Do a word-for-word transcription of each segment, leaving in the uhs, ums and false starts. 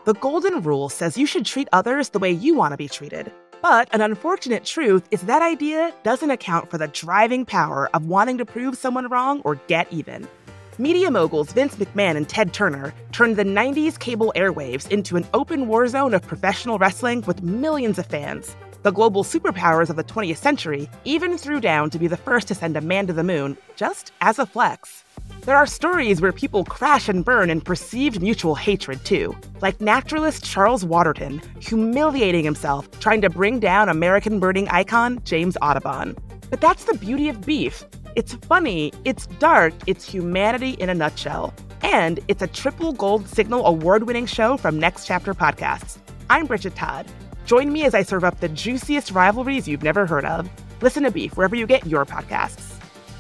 The golden rule says you should treat others the way you want to be treated. But an unfortunate truth is that idea doesn't account for the driving power of wanting to prove someone wrong or get even. Media moguls Vince McMahon and Ted Turner turned the nineties cable airwaves into an open war zone of professional wrestling with millions of fans. The global superpowers of the twentieth century even threw down to be the first to send a man to the moon, just as a flex. There are stories where people crash and burn in perceived mutual hatred, too, like naturalist Charles Waterton humiliating himself trying to bring down American birding icon James Audubon. But that's the beauty of beef. It's funny, it's dark, it's humanity in a nutshell. And it's a triple gold signal award-winning show from Next Chapter Podcasts. I'm Bridget Todd. Join me as I serve up the juiciest rivalries you've never heard of. Listen to Beef wherever you get your podcasts.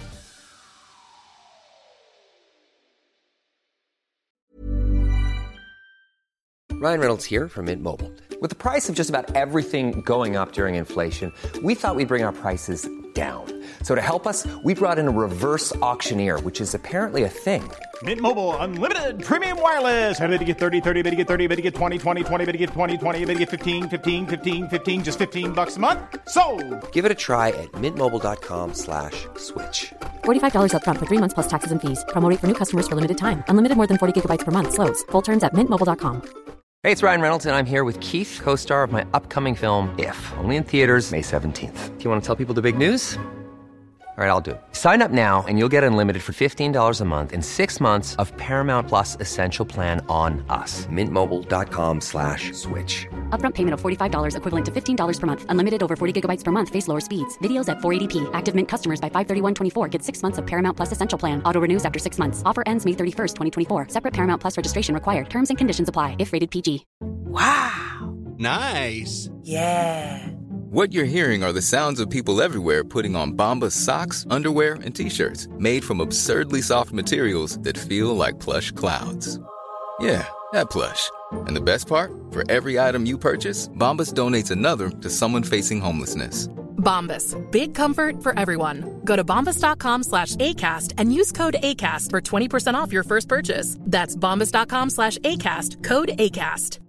Ryan Reynolds here from Mint Mobile. With the price of just about everything going up during inflation, we thought we'd bring our prices down. So to help us, we brought in a reverse auctioneer, which is apparently a thing. Mint Mobile Unlimited Premium Wireless. How to get thirty, thirty, how to get thirty, how to get twenty, twenty, twenty, how to get twenty, twenty, how to get fifteen, fifteen, fifteen, fifteen, just fifteen bucks a month? Sold! Give it a try at mintmobile.com slash switch. forty-five dollars up front for three months plus taxes and fees. Promo rate for new customers for limited time. Unlimited more than forty gigabytes per month. Slows full terms at mint mobile dot com. Hey, it's Ryan Reynolds, and I'm here with Keith, co-star of my upcoming film, If, only in theaters May seventeenth. Do you want to tell people the big news? All right, I'll do it. Sign up now and you'll get unlimited for fifteen dollars a month and six months of Paramount Plus Essential Plan on us. Mintmobile.com slash switch. Upfront payment of forty-five dollars equivalent to fifteen dollars per month. Unlimited over forty gigabytes per month. Face lower speeds. Videos at four eighty p. Active Mint customers by five thirty-one twenty-four get six months of Paramount Plus Essential Plan. Auto renews after six months. Offer ends May thirty-first, twenty twenty-four. Separate Paramount Plus registration required. Terms and conditions apply if rated P G. Wow. Nice. Yeah. What you're hearing are the sounds of people everywhere putting on Bombas socks, underwear, and T-shirts made from absurdly soft materials that feel like plush clouds. Yeah, that plush. And the best part? For every item you purchase, Bombas donates another to someone facing homelessness. Bombas. Big comfort for everyone. Go to bombas.com slash ACAST and use code ACAST for twenty percent off your first purchase. That's bombas.com slash ACAST. Code ACAST.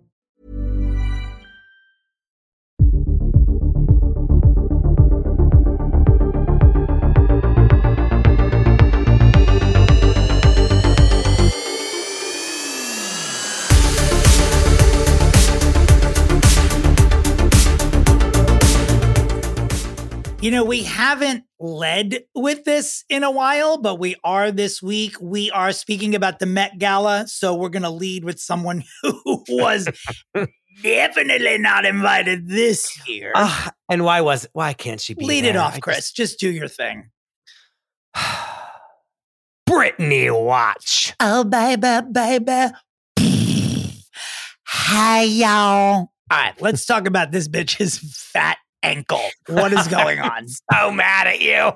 You know, we haven't led with this in a while, but we are this week. We are speaking about the Met Gala, so we're going to lead with someone who was definitely not invited this year. Uh, and why was why can't she be Lead there? it off, I Chris. Just... just do your thing. Brittany Watch. Oh, baby, baby. Hi, y'all. All right, let's talk about this bitch's fat ankle. What is going on? So mad at you.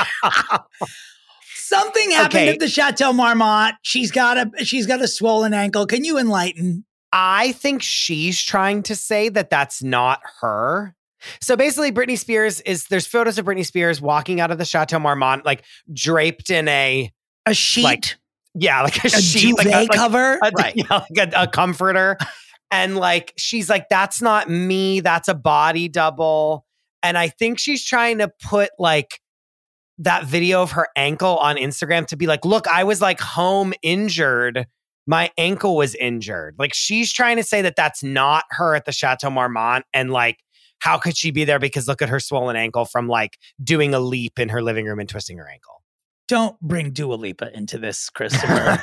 Something happened Okay. at the Chateau Marmont. She's got a she's got a swollen ankle. Can you enlighten? I think she's trying to say that that's not her. So basically, Britney Spears is, there's photos of Britney Spears walking out of the Chateau Marmont, like draped in a, A sheet, like, yeah, like a, a sheet, duvet like a, like, cover, a, right? yeah, like a, a comforter. And like, she's like, that's not me. That's a body double. And I think she's trying to put like that video of her ankle on Instagram to be like, look, I was like home injured. My ankle was injured. Like, she's trying to say that that's not her at the Chateau Marmont. And like, how could she be there? Because look at her swollen ankle from like doing a leap in her living room and twisting her ankle. Don't bring Dua Lipa into this, Christopher.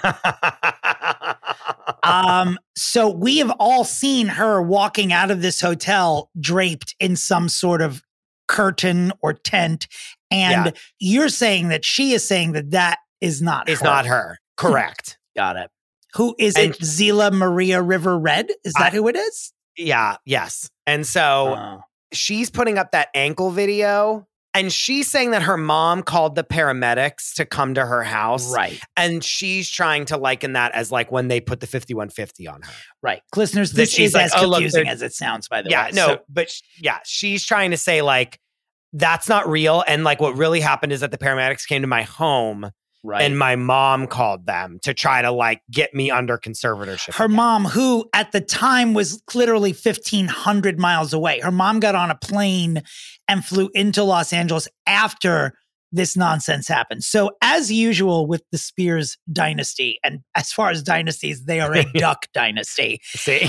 um, so we have all seen her walking out of this hotel draped in some sort of curtain or tent. And Yeah. you're saying that she is saying that that is not It's her. not her. Correct. Got it. Who is And- it? Zila Maria River Red? Is that I- who it is? Yeah. Yes. And so Oh. she's putting up that ankle video and she's saying that her mom called the paramedics to come to her house. Right. And she's trying to liken that as like when they put the fifty-one fifty on her. Right. Listeners, That this she's is like, as "Oh, look, confusing they're-" as it sounds, by the Yeah, way. no, So- but sh- yeah, she's trying to say like, that's not real. And like what really happened is that the paramedics came to my home Right. And my mom called them to try to like get me under conservatorship. Her again. mom, who at the time was literally fifteen hundred miles away, her mom got on a plane and flew into Los Angeles after this nonsense happened. So as usual with the Spears dynasty, and as far as dynasties, they are a duck dynasty. See?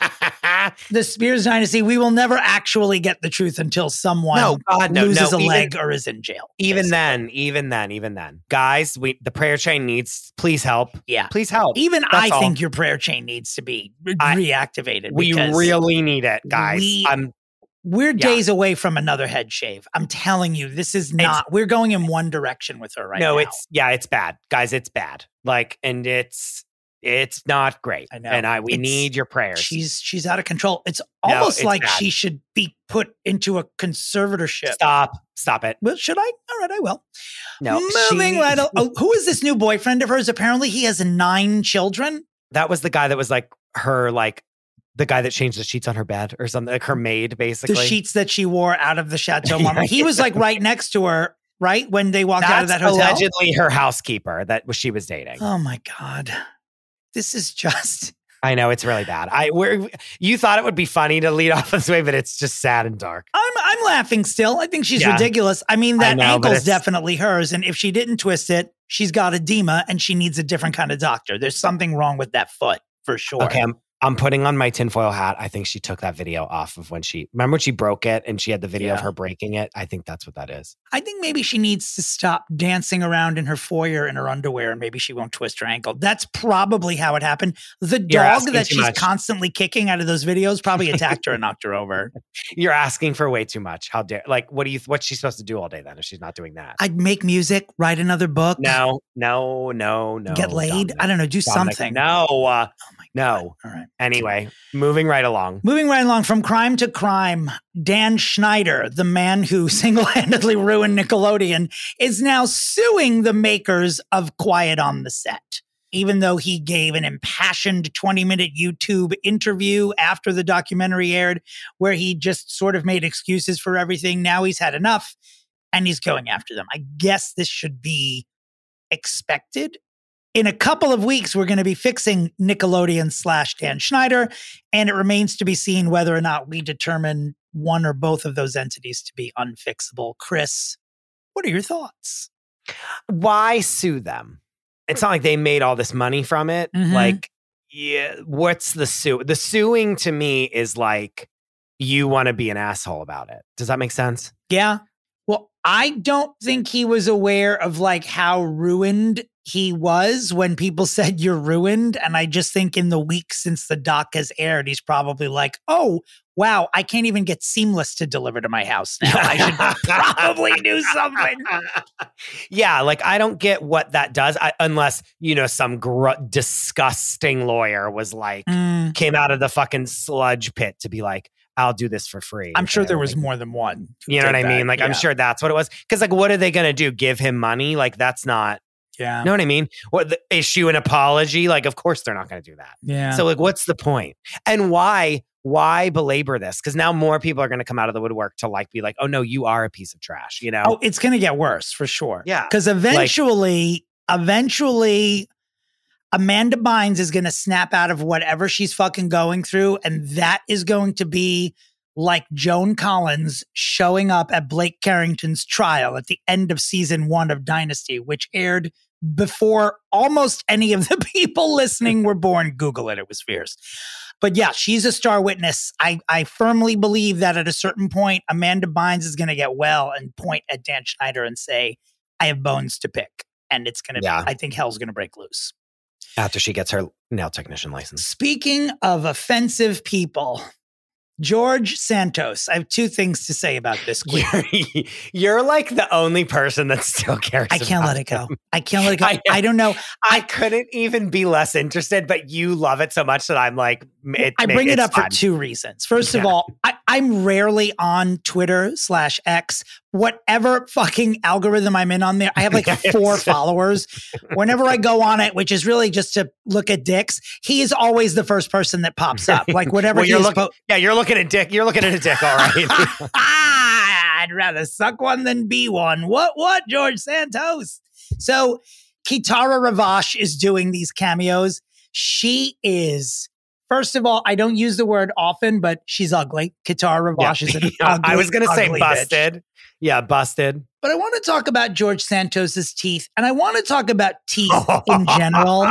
The Spears dynasty, we will never actually get the truth until someone No, God, no, loses no, a even- leg or is in jail. Even basically. then, even then, even then. Guys, we the prayer chain needs, please help. Yeah. Please help. Even That's I all. think your prayer chain needs to be re- I- reactivated. We because really need it, guys. we- I'm We're Yeah. days away from another head shave. I'm telling you, this is not, we're going in one direction with her right no, now. it's yeah, it's bad. Guys, it's bad. Like, and it's it's not great. I know. And I we It's- need your prayers. She's she's out of control. It's No, almost it's like bad. she should be put into a conservatorship. Stop. Stop it. Well, should I? All right, I will. No. Moving she- right. al- Oh, who is this new boyfriend of hers? Apparently, he has nine children. That was the guy that was like her, like the guy that changed the sheets on her bed or something, like her maid, basically. The sheets that she wore out of the Chateau Marmont. He was like right next to her, right when they walked That's out of that hotel. allegedly her housekeeper that was she was dating. Oh my God, this is just. I know it's really bad. I we're you thought it would be funny to lead off this way, but it's just sad and dark. I'm I'm laughing still. I think she's Yeah. ridiculous. I mean, I that know, but ankle's it's- definitely hers, and if she didn't twist it, she's got edema and she needs a different kind of doctor. There's something wrong with that foot for sure. Okay, I'm I'm putting on my tinfoil hat. I think she took that video off of when she remember when she broke it and she had the video of Yeah. her breaking it. I think that's what that is. I think maybe she needs to stop dancing around in her foyer in her underwear, and maybe she won't twist her ankle. That's probably how it happened. The You're dog asking that too she's much. constantly kicking out of those videos probably attacked her and knocked her over. You're asking for way too much. How dare like what do you what's she supposed to do all day then if she's not doing that? I'd make music, write another book, no, no, no, no. get laid. Dominic. I don't know, do Dominic, something. No. Uh, Oh my no. All right. Anyway, moving right along. Moving right along from crime to crime, Dan Schneider, the man who single-handedly ruined Nickelodeon, is now suing the makers of Quiet on the Set. Even though he gave an impassioned twenty-minute YouTube interview after the documentary aired, where he just sort of made excuses for everything, now he's had enough and he's going after them. I guess this should be expected. In a couple of weeks, we're going to be fixing Nickelodeon slash Dan Schneider, and it remains to be seen whether or not we determine one or both of those entities to be unfixable. Chris, what are your thoughts? Why sue them? It's not like they made all this money from it. Mhm. Like, yeah, what's the sue? The suing to me is like you want to be an asshole about it. Does that make sense? Yeah. Well, I don't think he was aware of like how ruined he was when people said you're ruined. And I just think in the week since the doc has aired, he's probably like, oh, wow, I can't even get Seamless to deliver to my house now. I should probably do something. Yeah, like I don't get what that does I, unless, you know, some gr- disgusting lawyer was like, Mm, came out of the fucking sludge pit to be like, I'll do this for free. I'm sure Okay, there was like, more than one. who You know what did I mean? that. Like, I'm Yeah. sure that's what it was. Because, like, what are they going to do? Give him money? Like, that's not, Yeah. you know what I mean? What the, issue an apology? Like, of course they're not going to do that. Yeah. So, like, what's the point? And why? Why belabor this? Because now more people are going to come out of the woodwork to like be like, oh no, you are a piece of trash. You know? Oh, it's going to get worse for sure. Yeah. Because eventually, eventually, Amanda Bynes is going to snap out of whatever she's fucking going through. And that is going to be like Joan Collins showing up at Blake Carrington's trial at the end of season one of Dynasty, which aired before almost any of the people listening were born. Google it. It was fierce. But yeah, she's a star witness. I, I firmly believe that at a certain point, Amanda Bynes is going to get well and point at Dan Schneider and say, I have bones to pick. And it's going to, Yeah. I think hell's going to break loose. After she gets her nail technician license. Speaking of offensive people, George Santos. I have two things to say about this. Quick. You're, you're like the only person that still cares. I can't about let it go. him. I can't let it go. I I, know. don't know. I couldn't even be less interested, but you love it so much that I'm like, it, I bring it it's up fun. for two reasons. First of Yeah. all, I, I'm rarely on Twitter slash X. Whatever fucking algorithm I'm in on there, I have like four followers. Whenever I go on it, which is really just to look at dicks, he is always the first person that pops up. Like whatever Well, he you're is looking, po- yeah, you're looking at dick. You're looking at a dick, all right. ah, I'd rather suck one than be one. What, what, George Santos? So Kitara Ravache is doing these cameos. She is, first of all, I don't use the word often, but she's ugly. Kitara Ravache Yeah. is an Yeah, ugly, I was going to say ugly busted. bitch. Yeah, busted. But I want to talk about George Santos's teeth, and I want to talk about teeth in general.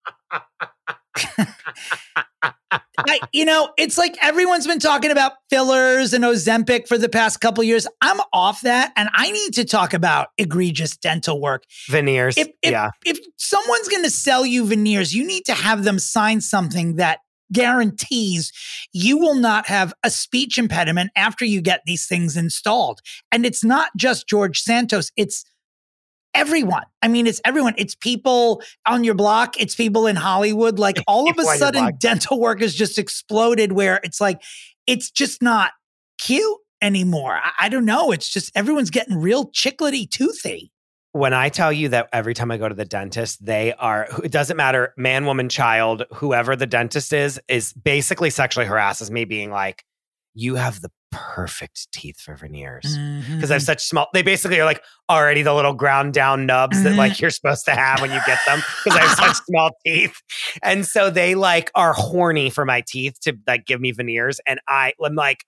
I, you know, it's like everyone's been talking about fillers and Ozempic for the past couple years. I'm off that, and I need to talk about egregious dental work. Veneers. If, if, yeah. if someone's going to sell you veneers, you need to have them sign something that guarantees you will not have a speech impediment after you get these things installed. And it's not just George Santos, it's everyone. I mean, it's everyone. It's people on your block. It's people in Hollywood. Like all of a sudden, dental work has just exploded where it's like, it's just not cute anymore. I, I don't know. It's just everyone's getting real chiclety toothy. When I tell you that every time I go to the dentist, they are, it doesn't matter, man, woman, child, whoever the dentist is, is basically sexually harasses me, being like, you have the perfect teeth for veneers. Because mm-hmm. I have such small, they basically are like already the little ground down nubs mm-hmm. that like you're supposed to have when you get them because I have such small teeth. And so they like are horny for my teeth to like give me veneers. And I, I'm like,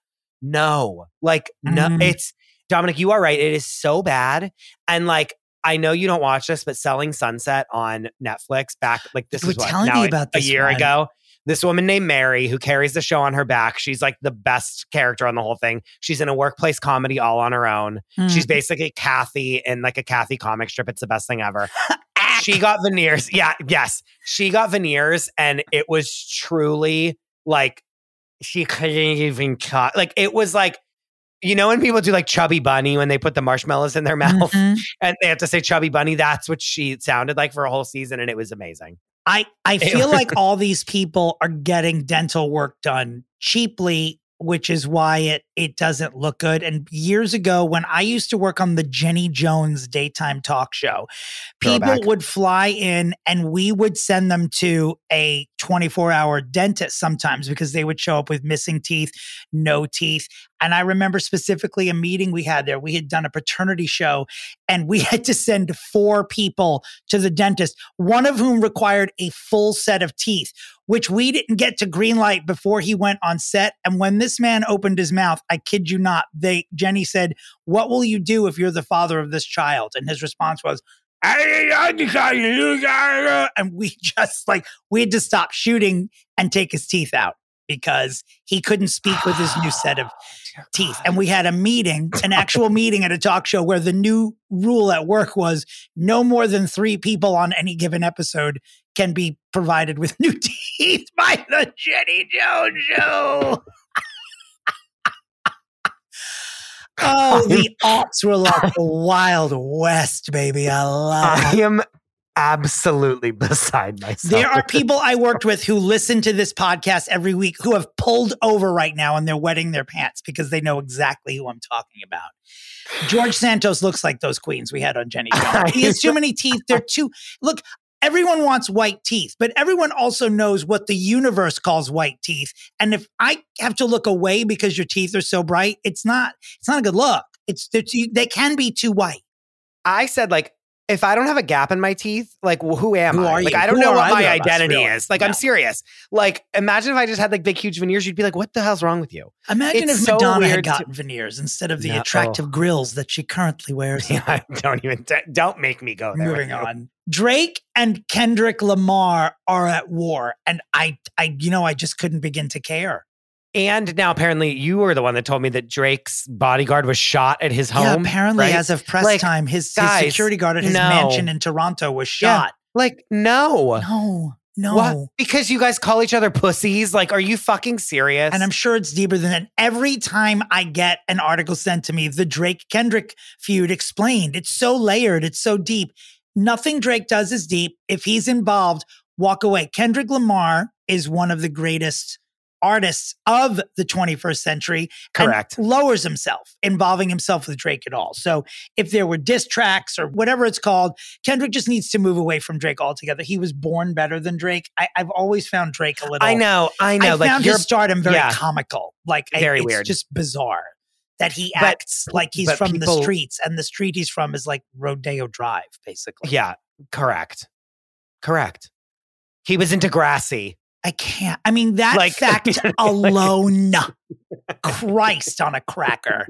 no, like, no, mm-hmm. it's, Dominic, you are right. It is so bad. And like, I know you don't watch this, but Selling Sunset on Netflix back, like this you is were what, telling now me about a this year one. ago. This woman named Mary who carries the show on her back. She's like the best character on the whole thing. She's in a workplace comedy all on her own. Mm. She's basically Kathy in like a Kathy comic strip. It's the best thing ever. She got veneers. Yeah, yes. She got veneers and it was truly like she couldn't even cut. Like it was like, you know, when people do like Chubby Bunny when they put the marshmallows in their mouth mm-hmm. and they have to say Chubby Bunny, that's what she sounded like for a whole season. And it was amazing. I, I feel like all these people are getting dental work done cheaply, which is why it it doesn't look good. And years ago, when I used to work on the Jenny Jones daytime talk show, people Throwback. would fly in and we would send them to a twenty-four hour dentist sometimes because they would show up with missing teeth, no teeth. And I remember specifically a meeting we had there. We had done a paternity show and we had to send four people to the dentist, one of whom required a full set of teeth, which we didn't get to green light before he went on set. And when this man opened his mouth, I kid you not, they Jenny said, "What will you do if you're the father of this child?" And his response was, and we just like, we had to stop shooting and take his teeth out because he couldn't speak with his new set of teeth. And we had a meeting, an actual meeting at a talk show where the new rule at work was no more than three people on any given episode can be provided with new teeth by the Jenny Jones Show. Oh, the aughts were like the Wild West, baby. I love it. I am absolutely beside myself. There are people I worked with who listen to this podcast every week who have pulled over right now and they're wetting their pants because they know exactly who I'm talking about. George Santos looks like those queens we had on Jenny Jones. He has too many teeth. They're too... Look, everyone wants white teeth, but everyone also knows what the universe calls white teeth. And if I have to look away because your teeth are so bright, it's not, it's not a good look. It's, too, they can be too white. I said, like, if I don't have a gap in my teeth, like, who am who I? Are like, you? I don't who know what my us, identity really? is. Like, no. I'm serious. Like, imagine if I just had like big, huge veneers. You'd be like, what the hell's wrong with you? Imagine it's if so Madonna had to- gotten veneers instead of the no. attractive grills that she currently wears. Yeah, don't even, don't make me go there. Moving on. Drake and Kendrick Lamar are at war. And I, I, you know, I just couldn't begin to care. And now apparently you were the one that told me that Drake's bodyguard was shot at his home. Yeah, apparently right? as of press like, time, his, guys, his security guard at his no. mansion in Toronto was shot. Yeah, like, no. No, no. What? Because you guys call each other pussies? Like, are you fucking serious? And I'm sure it's deeper than that. Every time I get an article sent to me, the Drake-Kendrick feud explained. It's so layered. It's so deep. Nothing Drake does is deep. If he's involved, walk away. Kendrick Lamar is one of the greatest artists of the twenty-first century. Correct. And lowers himself, involving himself with Drake at all. So if there were diss tracks or whatever it's called, Kendrick just needs to move away from Drake altogether. He was born better than Drake. I, I've always found Drake a little... I know, I know. I like found you're, his stardom very yeah, comical. Like, very I, it's weird. just bizarre. that he But- acts like he's but from the people- streets, and the street he's from is like Rodeo Drive, basically. Yeah, correct. Correct. He was in Degrassi. I can't. I mean, that Like- fact alone, Christ on a cracker.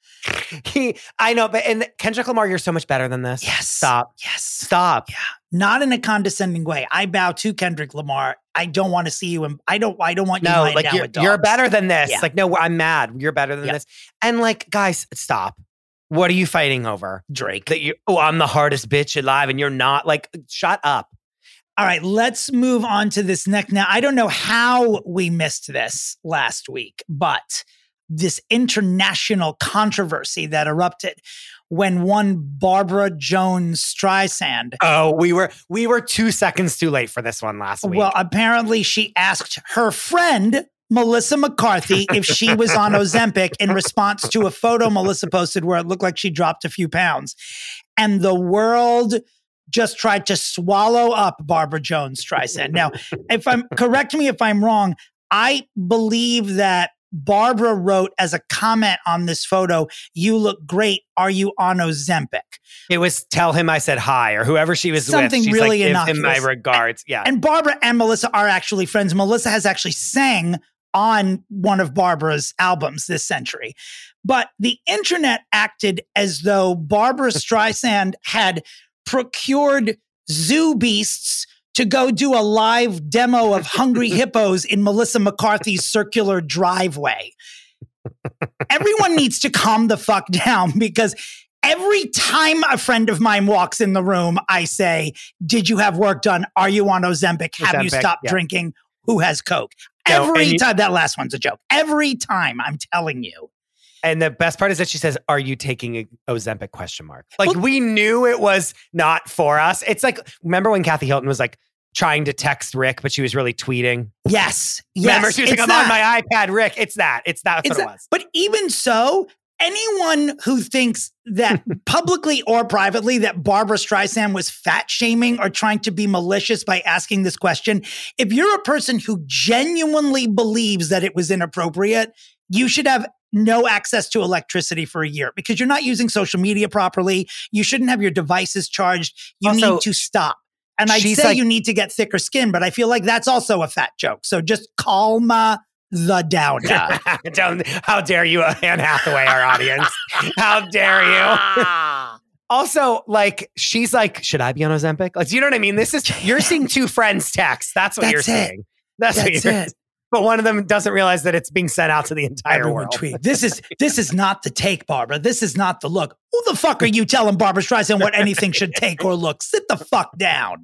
He, I know, but and Kendrick Lamar, you're so much better than this. Yes. Stop. Yes. Stop. Yeah. Not in a condescending way. I bow to Kendrick Lamar. I don't want to see you. In, I don't. I don't want you No, lying like down you're, with dogs. you're better than this. Yeah. Like, no, I'm mad. You're better than Yeah. this. And like, guys, stop. What are you fighting over? Drake. That you, oh, I'm the hardest bitch alive and you're not. Like, shut up. All right, let's move on to this next. Now, I don't know how we missed this last week, but this international controversy that erupted when one Barbara Jones Streisand. Oh, we were we were two seconds too late for this one last week. Well, apparently she asked her friend Melissa McCarthy if she was on Ozempic in response to a photo Melissa posted where it looked like she dropped a few pounds. And the world just tried to swallow up Barbara Jones Streisand. Now, if I'm correct me if I'm wrong, I believe that Barbara wrote as a comment on this photo, "You look great. Are you on Ozempic?" It was tell him I said hi, or whoever she was Something with. She's really like, give him my innocuous. regards. Yeah. And Barbara and Melissa are actually friends. Melissa has actually sang on one of Barbara's albums this century. But the internet acted as though Barbara Streisand had procured zoo beasts to go do a live demo of Hungry Hippos in Melissa McCarthy's circular driveway. Everyone needs to calm the fuck down, because every time a friend of mine walks in the room, I say, "Did you have work done? Are you on Ozempic? Have you Ozempic, stopped yeah. drinking? Who has Coke?" No, Every and you- time. That last one's a joke. Every time, I'm telling you. And the best part is that she says, "Are you taking a Ozempic?" question mark. Like, Well- we knew it was not for us. It's like, remember when Kathy Hilton was like trying to text Rick, but she was really tweeting? Yes. Yes. Remember, she was like, it's "I'm on that. my iPad, Rick." It's that. It's that. That's It's what that. it was. But even so, anyone who thinks that publicly or privately that Barbara Streisand was fat shaming or trying to be malicious by asking this question, if you're a person who genuinely believes that it was inappropriate, you should have no access to electricity for a year, because you're not using social media properly. You shouldn't have your devices charged. You Also, need to stop. And I'd she's say like- you need to get thicker skin, but I feel like that's also a fat joke. So just calm uh, the down. uh. Don't, how dare you, Anne Hathaway, our audience? How dare you? Also, like, she's like, "Should I be on Ozempic?" Like, do you know what I mean? This is, you're seeing two friends text. That's what That's you're it. seeing. That's, what That's you're it. But one of them doesn't realize that it's being sent out to the entire Everyone world. tweet. This is this is not the take, Barbara. This is not the look. Who the fuck are you telling Barbara Streisand what anything should take or look? Sit the fuck down.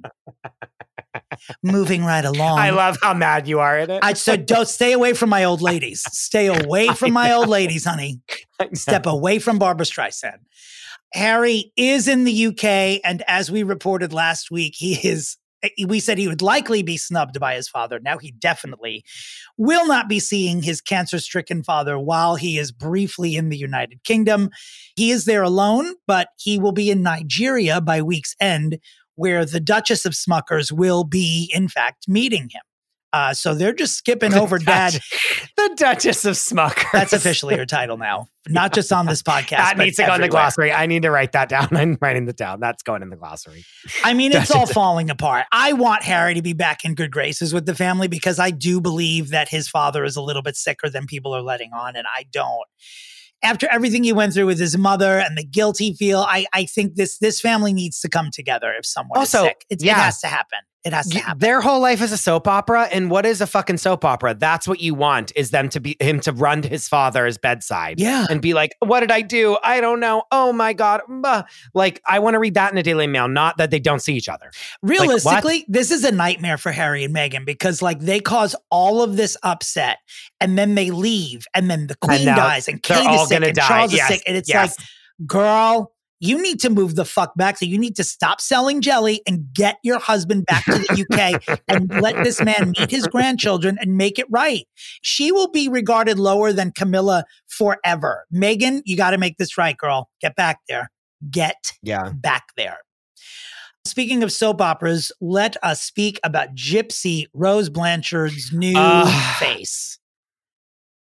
Moving right along. I love how mad you are at it. I said, don't stay away from my old ladies. Stay away from my old ladies, honey. Step away from Barbara Streisand. Harry is in the U K, and as we reported last week, he is. We said he would likely be snubbed by his father. Now he definitely will not be seeing his cancer-stricken father while he is briefly in the United Kingdom. He is there alone, but he will be in Nigeria by week's end, where the Duchess of Smuckers will be, in fact, meeting him. Uh, so they're just skipping over Dad. The Duchess of Smuckers. That's officially her title now, not just on this podcast. That but needs to go in the everywhere. glossary. I need to write that down. I'm writing it down. That's going in the glossary. I mean, it's all Duchess. falling apart. I want Harry to be back in good graces with the family, because I do believe that his father is a little bit sicker than people are letting on, and I don't. After everything he went through with his mother and the guilt he feel, I, I think this this family needs to come together if someone Also, is sick. It, yeah. it has to happen. It has to Y- happen. Their whole life is a soap opera, and what is a fucking soap opera? That's what you want, is them to be him to run to his father's bedside, Yeah. and be like, "What did I do? I don't know. Oh my god!" Bah. Like, I want to read that in a Daily Mail, not that they don't see each other. Realistically, this is a nightmare for Harry and Meghan, because like they cause all of this upset and then they leave and then the queen now dies and they're Kate all is sick gonna and die. Charles Yes, is sick. And it's yes. like, girl, you need to move the fuck back. So you need to stop selling jelly and get your husband back to the U K and let this man meet his grandchildren and make it right. She will be regarded lower than Camilla forever. Meghan, you got to make this right, girl. Get back there. Get Yeah. back there. Speaking of soap operas, let us speak about Gypsy Rose Blanchard's new Ah. face.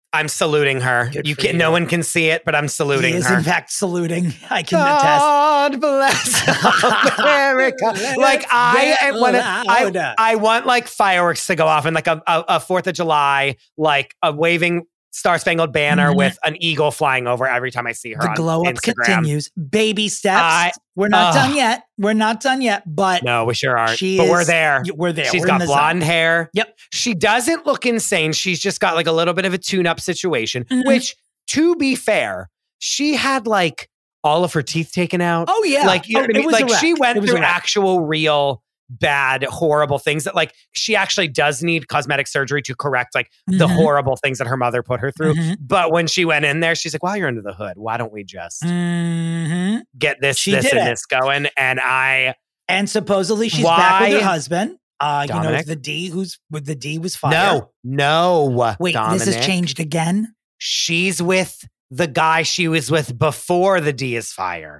I'm saluting her. Good You for can. you. No one can see it, but I'm saluting He is, her. in fact, saluting. I can God bless America. like I, I want, I, I want like fireworks to go off and like a, a, a Fourth of July, like a waving Star Spangled Banner Mhm. with an eagle flying over every time I see her. The on glow up Instagram. continues. Baby steps. I- we're not Ugh. done yet. We're not done yet. But No, we sure aren't. she but we're is- there. we're there. She's We're in got the blonde zone. hair. Yep. She doesn't look insane. She's just got like a little bit of a tune-up situation, Mhm. which, to be fair, she had like all of her teeth taken out. Oh yeah. Like, you know Oh, what I it mean? was Like a wreck. she went It was a through wreck. actual, real, bad, horrible things that like she actually does need cosmetic surgery to correct like the Mhm. horrible things that her mother put her through. Mhm. But when she went in there, she's like, "While you're under the hood, why don't we just Mhm. get this, She this, did and it. this going?" And I And supposedly she's back with her Why- husband. Uh, you know, Dominic? the D who's with the D was fired. no, no. Wait, Dominic. this has changed again. She's with the guy she was with before the D is fire.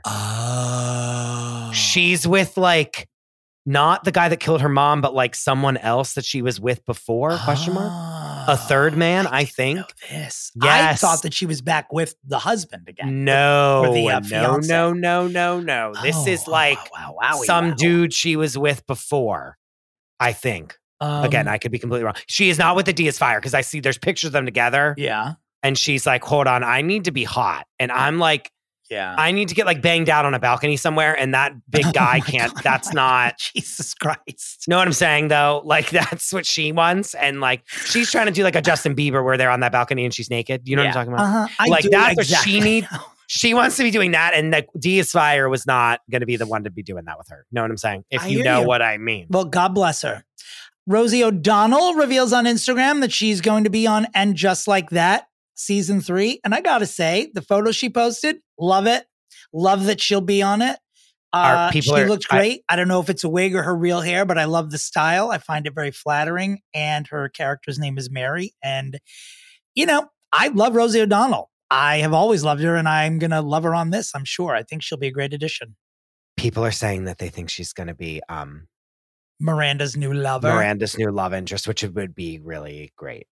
Oh. She's with like not the guy that killed her mom, but like someone else that she was with before? Question mark. A third man, I think. know this. Yes. I thought that she was back with the husband again. No, Or the, uh, no, fiance. no, no, no, no. This Oh, is wow, like wow, wow, wowie, some wow. dude she was with before. I think. Um, Again, I could be completely wrong. She is not with the D is fire because I see there's pictures of them together. yeah, And she's like, hold on, I need to be hot. And I'm like, yeah. I need to get like banged out on a balcony somewhere. And that big guy Oh my can't, God. that's not, Jesus Christ. know what I'm saying though? Like that's what she wants. And like, she's trying to do like a Justin Bieber where they're on that balcony and she's naked. You know Yeah. what I'm talking about? Uh-huh. I Like, do that's what she exactly need- know. She wants to be doing that. And the D is fire was not going to be the one to be doing that with her. Know what I'm saying? If I you hear know you. what I mean. Well, God bless her. Rosie O'Donnell reveals on Instagram that she's going to be on And Just Like That season three. And I got to say, the photo she posted, love it. Love that she'll be on it. Our Uh, people she are- looks great. I, I don't know if it's a wig or her real hair, but I love the style. I find it very flattering. And her character's name is Mary. And, you know, I love Rosie O'Donnell. I have always loved her, and I'm going to love her on this, I'm sure. I think she'll be a great addition. People are saying that they think she's going to be um, Miranda's new lover. Miranda's new love interest, which would be really great.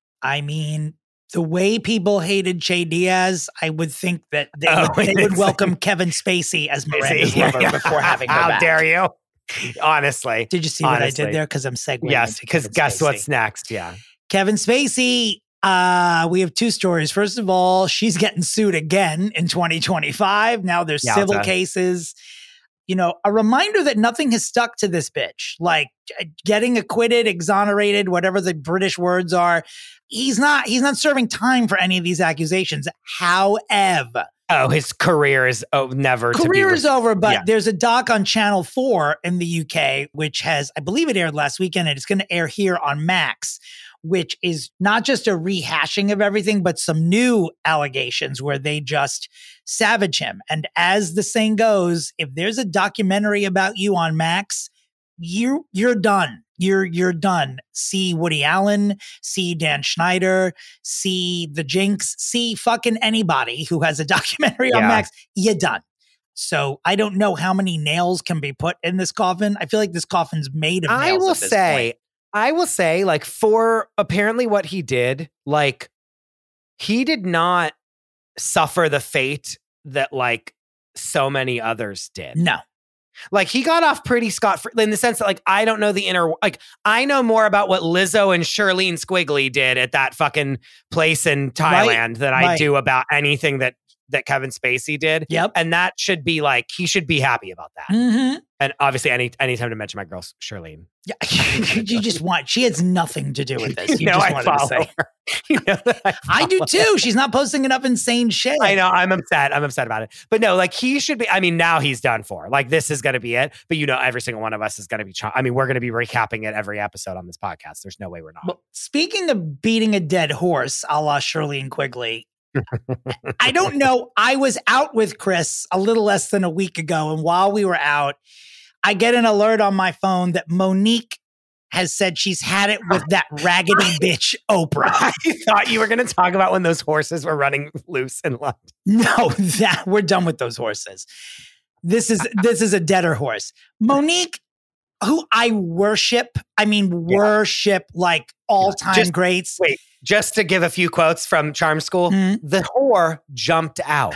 I mean, the way people hated Che Diaz, I would think that they, Oh, would, they would it's welcome like- Kevin Spacey as Miranda's Yeah, lover yeah. before having her How back. dare you? Honestly. Did you see what I Honestly. did there? Because I'm segueing. Yes, into because Kevin guess Spacey. what's next? Yeah. Kevin Spacey. Uh, we have two stories. First of all, she's getting sued again in twenty twenty-five. Now there's Yowza. civil cases. You know, a reminder that nothing has stuck to this bitch. Like getting acquitted, exonerated, whatever the British words are. He's not. He's not serving time for any of these accusations. However, Oh, his career is oh, never to be. career re- is over, but Yeah. there's a doc on Channel four in the U K, which has, I believe it aired last weekend, and it's going to air here on Max, which is not just a rehashing of everything, but some new allegations where they just savage him. And as the saying goes, if there's a documentary about you on Max, you you're done. You're you're done. See Woody Allen, see Dan Schneider, see The Jinx, see fucking anybody who has a documentary on Yeah. Max. You're done. So I don't know how many nails can be put in this coffin. I feel like this coffin's made of nails. I will at this say, point. I will say, like, for apparently what he did, like, he did not suffer the fate that, like, so many others did. no. Like, he got off pretty scot-free in the sense that, like, I don't know the inner, like, I know more about what Lizzo and Shirlene Squiggly did at that fucking place in Thailand than I right. do about anything that that Kevin Spacey did. Yep. And that should be like, he should be happy about that. Mm-hmm. And obviously, any anytime to mention my girl Shirlene. Yeah. you just want, she has nothing to do with this. You know just I wanted to follow say. her. You know that I, I do follow too. She's not posting enough insane shit. I know. I'm upset. I'm upset about it. But no, like he should be. I mean, now he's done for. Like this is going to be it. But you know, every single one of us is going to be. Ch- I mean, we're going to be recapping it every episode on this podcast. There's no way we're not. Well, speaking of beating a dead horse, a la Shirlene Quigley, I don't know. I was out with Chris a little less than a week ago. And while we were out, I get an alert on my phone that Monique has said she's had it with that raggedy bitch, Oprah. I thought you were going to talk about when those horses were running loose in London. No, that we're done with those horses. This is this is a deader horse. Monique who I worship. I mean, worship yeah. like all-time just, greats. Wait, just to give a few quotes from Charm School, mm-hmm. the whore jumped out.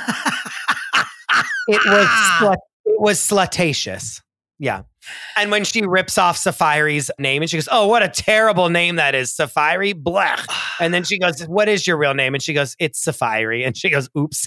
It was slut, it was slutatious. Yeah. And when she rips off Safari's name and she goes, oh, what a terrible name that is, Safari, blech. And then she goes, what is your real name? And she goes, it's Safari. And she goes, oops.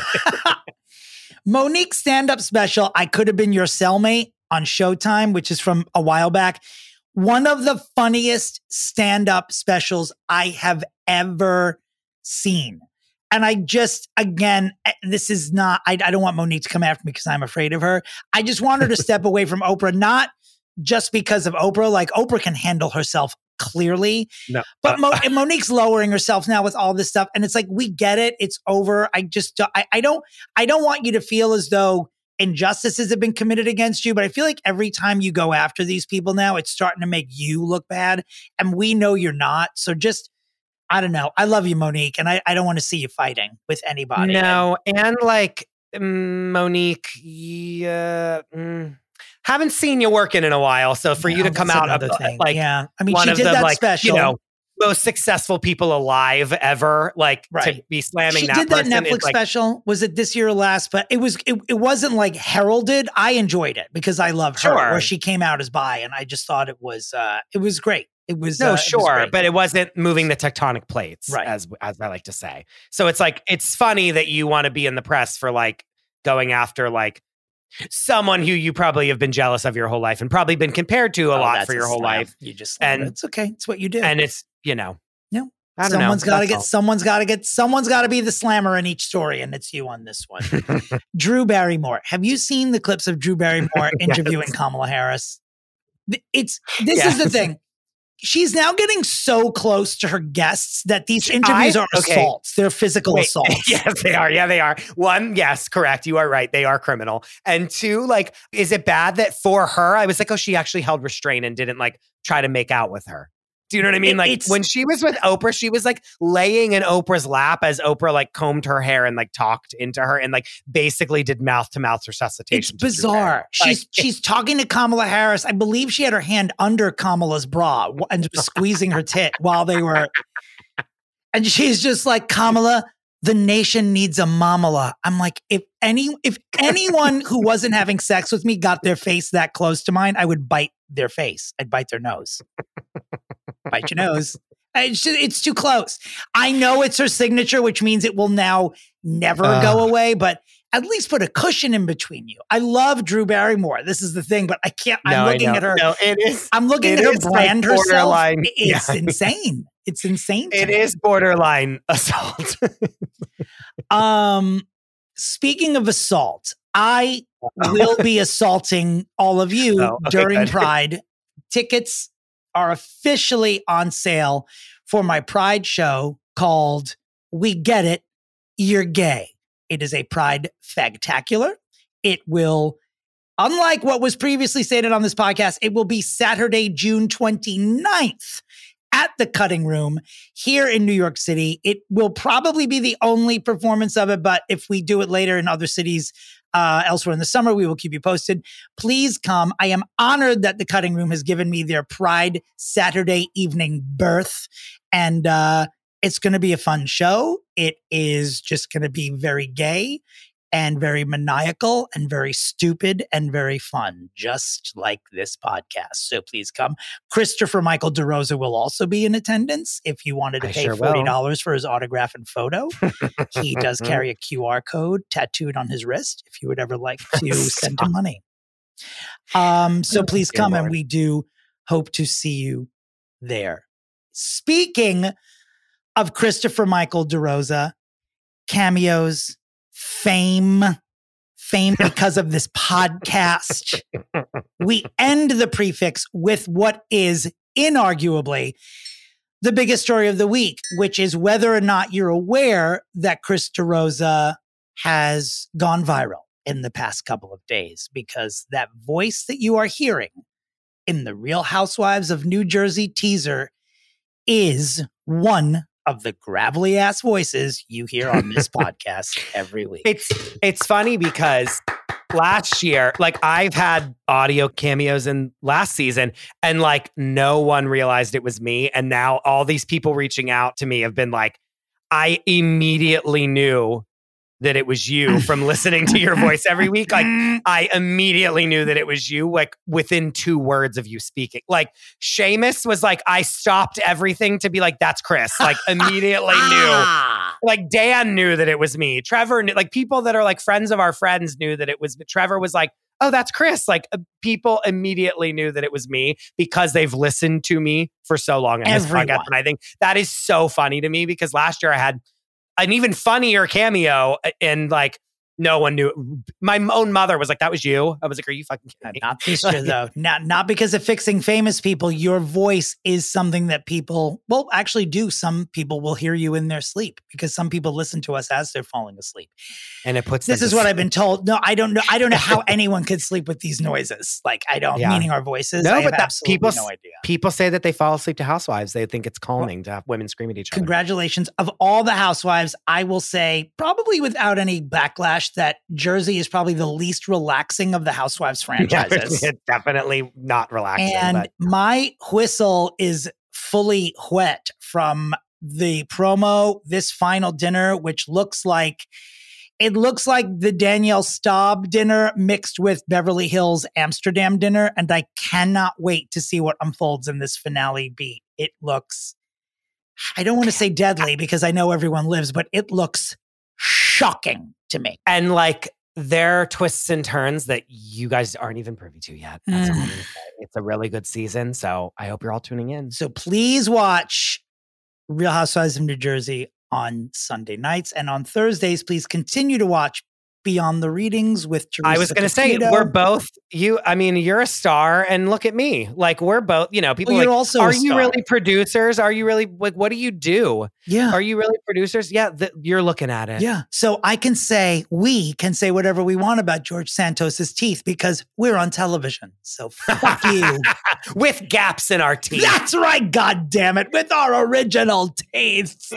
Monique's stand-up special, I Could Have Been Your Cellmate, on Showtime, which is from a while back. One of the funniest stand-up specials I have ever seen. And I just, again, this is not, I, I don't want Monique to come after me because I'm afraid of her. I just want her to step away from Oprah, not just because of Oprah. Like, Oprah can handle herself clearly. No. But Mo- Monique's lowering herself now with all this stuff. And it's like, we get it. It's over. I just, I, I don't, I don't want you to feel as though injustices have been committed against you. But I feel like every time you go after these people now, it's starting to make you look bad. And we know you're not. So just, I don't know. I love you, Monique, and I, I don't want to see you fighting with anybody. No, and, and like um, Monique, yeah, mm, haven't seen you working in a while. So for no, you to come out of thing. like, yeah, I mean, one she of did the that like, special. you know, most successful people alive ever, like right. to be slamming she that. She did that Netflix like, special. Was it this year or last? But it was. It, it wasn't like heralded. I enjoyed it because I love her. Sure. Where she came out as bi, and I just thought it was. Uh, it was great. It was no, uh, sure, it was but it wasn't moving the tectonic plates, right. as as I like to say. So it's like it's funny that you want to be in the press for like going after like someone who you probably have been jealous of your whole life and probably been compared to a oh, lot for your whole slam. life. You just and it. It's okay. It's what you do, and it's you know, yeah. I don't someone's got to get. all. Someone's got to get. Someone's got to be the slammer in each story, and it's you on this one. Drew Barrymore. Have you seen the clips of Drew Barrymore interviewing yes. Kamala Harris? It's this yes. is the thing. She's now getting so close to her guests that these interviews I, are okay. assaults. They're physical Wait, assaults. Yes, they are. Yeah, they are. One, yes, correct. You are right. They are criminal. And two, like, is it bad that for her, I was like, oh, she actually held restraint and didn't like try to make out with her. Do you know what I mean? Like it's, when she was with Oprah, she was like laying in Oprah's lap as Oprah like combed her hair and like talked into her and like basically did mouth to mouth resuscitation. It's bizarre. She's like, she's talking to Kamala Harris. I believe she had her hand under Kamala's bra and was squeezing her tit while they were. And she's just like, Kamala, the nation needs a mamala. I'm like, if any if anyone who wasn't having sex with me got their face that close to mine, I would bite their face. I'd bite their nose. Bite your nose. It's, just, it's too close. I know it's her signature, which means it will now never uh, go away, but at least put a cushion in between you. I love Drew Barrymore. This is the thing, but I can't. I'm no, looking at her. No, it is. I'm looking it at her brand like herself. It's yeah. insane. It's insane. It me. is borderline assault. um, speaking of assault, I will be assaulting all of you oh, okay, during good. Pride. Tickets are officially on sale for my Pride show called We Get It, You're Gay. It is a Pride Fagtacular. It will, unlike what was previously stated on this podcast, it will be Saturday, June twenty-ninth at the Cutting Room here in New York City. It will probably be the only performance of it, but if we do it later in other cities uh, elsewhere in the summer, we will keep you posted. Please come. I am honored that the Cutting Room has given me their Pride Saturday evening berth, and uh, it's going to be a fun show. It is just going to be very gay and very maniacal and very stupid and very fun, just like this podcast. So please come. Christopher Michael DeRosa will also be in attendance if you wanted to I pay sure forty dollars will. For his autograph and photo. He does carry a Q R code tattooed on his wrist if you would ever like to send him money. Um, so please come, and we do hope to see you there. Speaking of Christopher Michael DeRosa, cameos, fame, fame because of this podcast. We end the prefix with what is inarguably the biggest story of the week, which is whether or not you're aware that Chris DeRosa has gone viral in the past couple of days, because that voice that you are hearing in the Real Housewives of New Jersey teaser is one of the gravelly ass voices you hear on this podcast every week. It's it's funny because last year, like I've had audio cameos in last season and like no one realized it was me. And now all these people reaching out to me have been like, I immediately knew that it was you from listening to your voice every week. Like I immediately knew that it was you, like within two words of you speaking. Like Seamus was like, I stopped everything to be like, that's Chris. Like immediately knew. Like Dan knew that it was me. Trevor knew, like people that are like friends of our friends knew that it was, but Trevor was like, oh, that's Chris. Like uh, people immediately knew that it was me because they've listened to me for so long in this podcast. And I think that is so funny to me because last year I had an even funnier cameo and like no one knew. My own mother was like, that was you. I was like, are you fucking kidding me? Not this year though. Not, not because of fixing famous people. Your voice is something that people, well, actually do. Some people will hear you in their sleep because some people listen to us as they're falling asleep. And it puts This is what I've been told. No, I don't know. I don't know how anyone could sleep with these noises. Like I don't, Yeah. meaning our voices. No, I but have that, absolutely people, no idea. people say that they fall asleep to Housewives. They think it's calming to have women scream at each other. Congratulations. Of all the housewives, I will say, probably without any backlash, that Jersey is probably the least relaxing of the housewives franchises. Yeah, it's definitely not relaxing. And but. my whistle is fully wet from the promo, this final dinner, which looks like it looks like the Danielle Staub dinner mixed with Beverly Hills Amsterdam dinner. And I cannot wait to see what unfolds in this finale beat. It looks, I don't want to say deadly because I know everyone lives, but it looks shocking to me. And like there are twists and turns that you guys aren't even privy to yet. That's all I'm gonna say. It's a really good season. So I hope you're all tuning in. So please watch Real Housewives of New Jersey on Sunday nights. And on Thursdays, please continue to watch Beyond the Readings with Teresa I was going to say, Capito. we're both, you, I mean, you're a star and look at me. Like we're both, you know, people Well, are you're like, also a are you star. really producers? Are you really, like, what do you do? Yeah. Are you really producers? Yeah, th- you're looking at it. Yeah. So I can say, we can say whatever we want about George Santos's teeth because we're on television. So fuck you. With gaps in our teeth. That's right. God damn it. With our original teeth.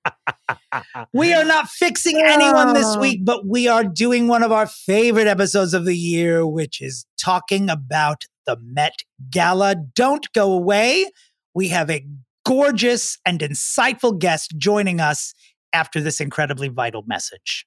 We are not fixing anyone this week, but we are doing one of our favorite episodes of the year, which is talking about the Met Gala. Don't go away. We have a gorgeous and insightful guest joining us after this incredibly vital message.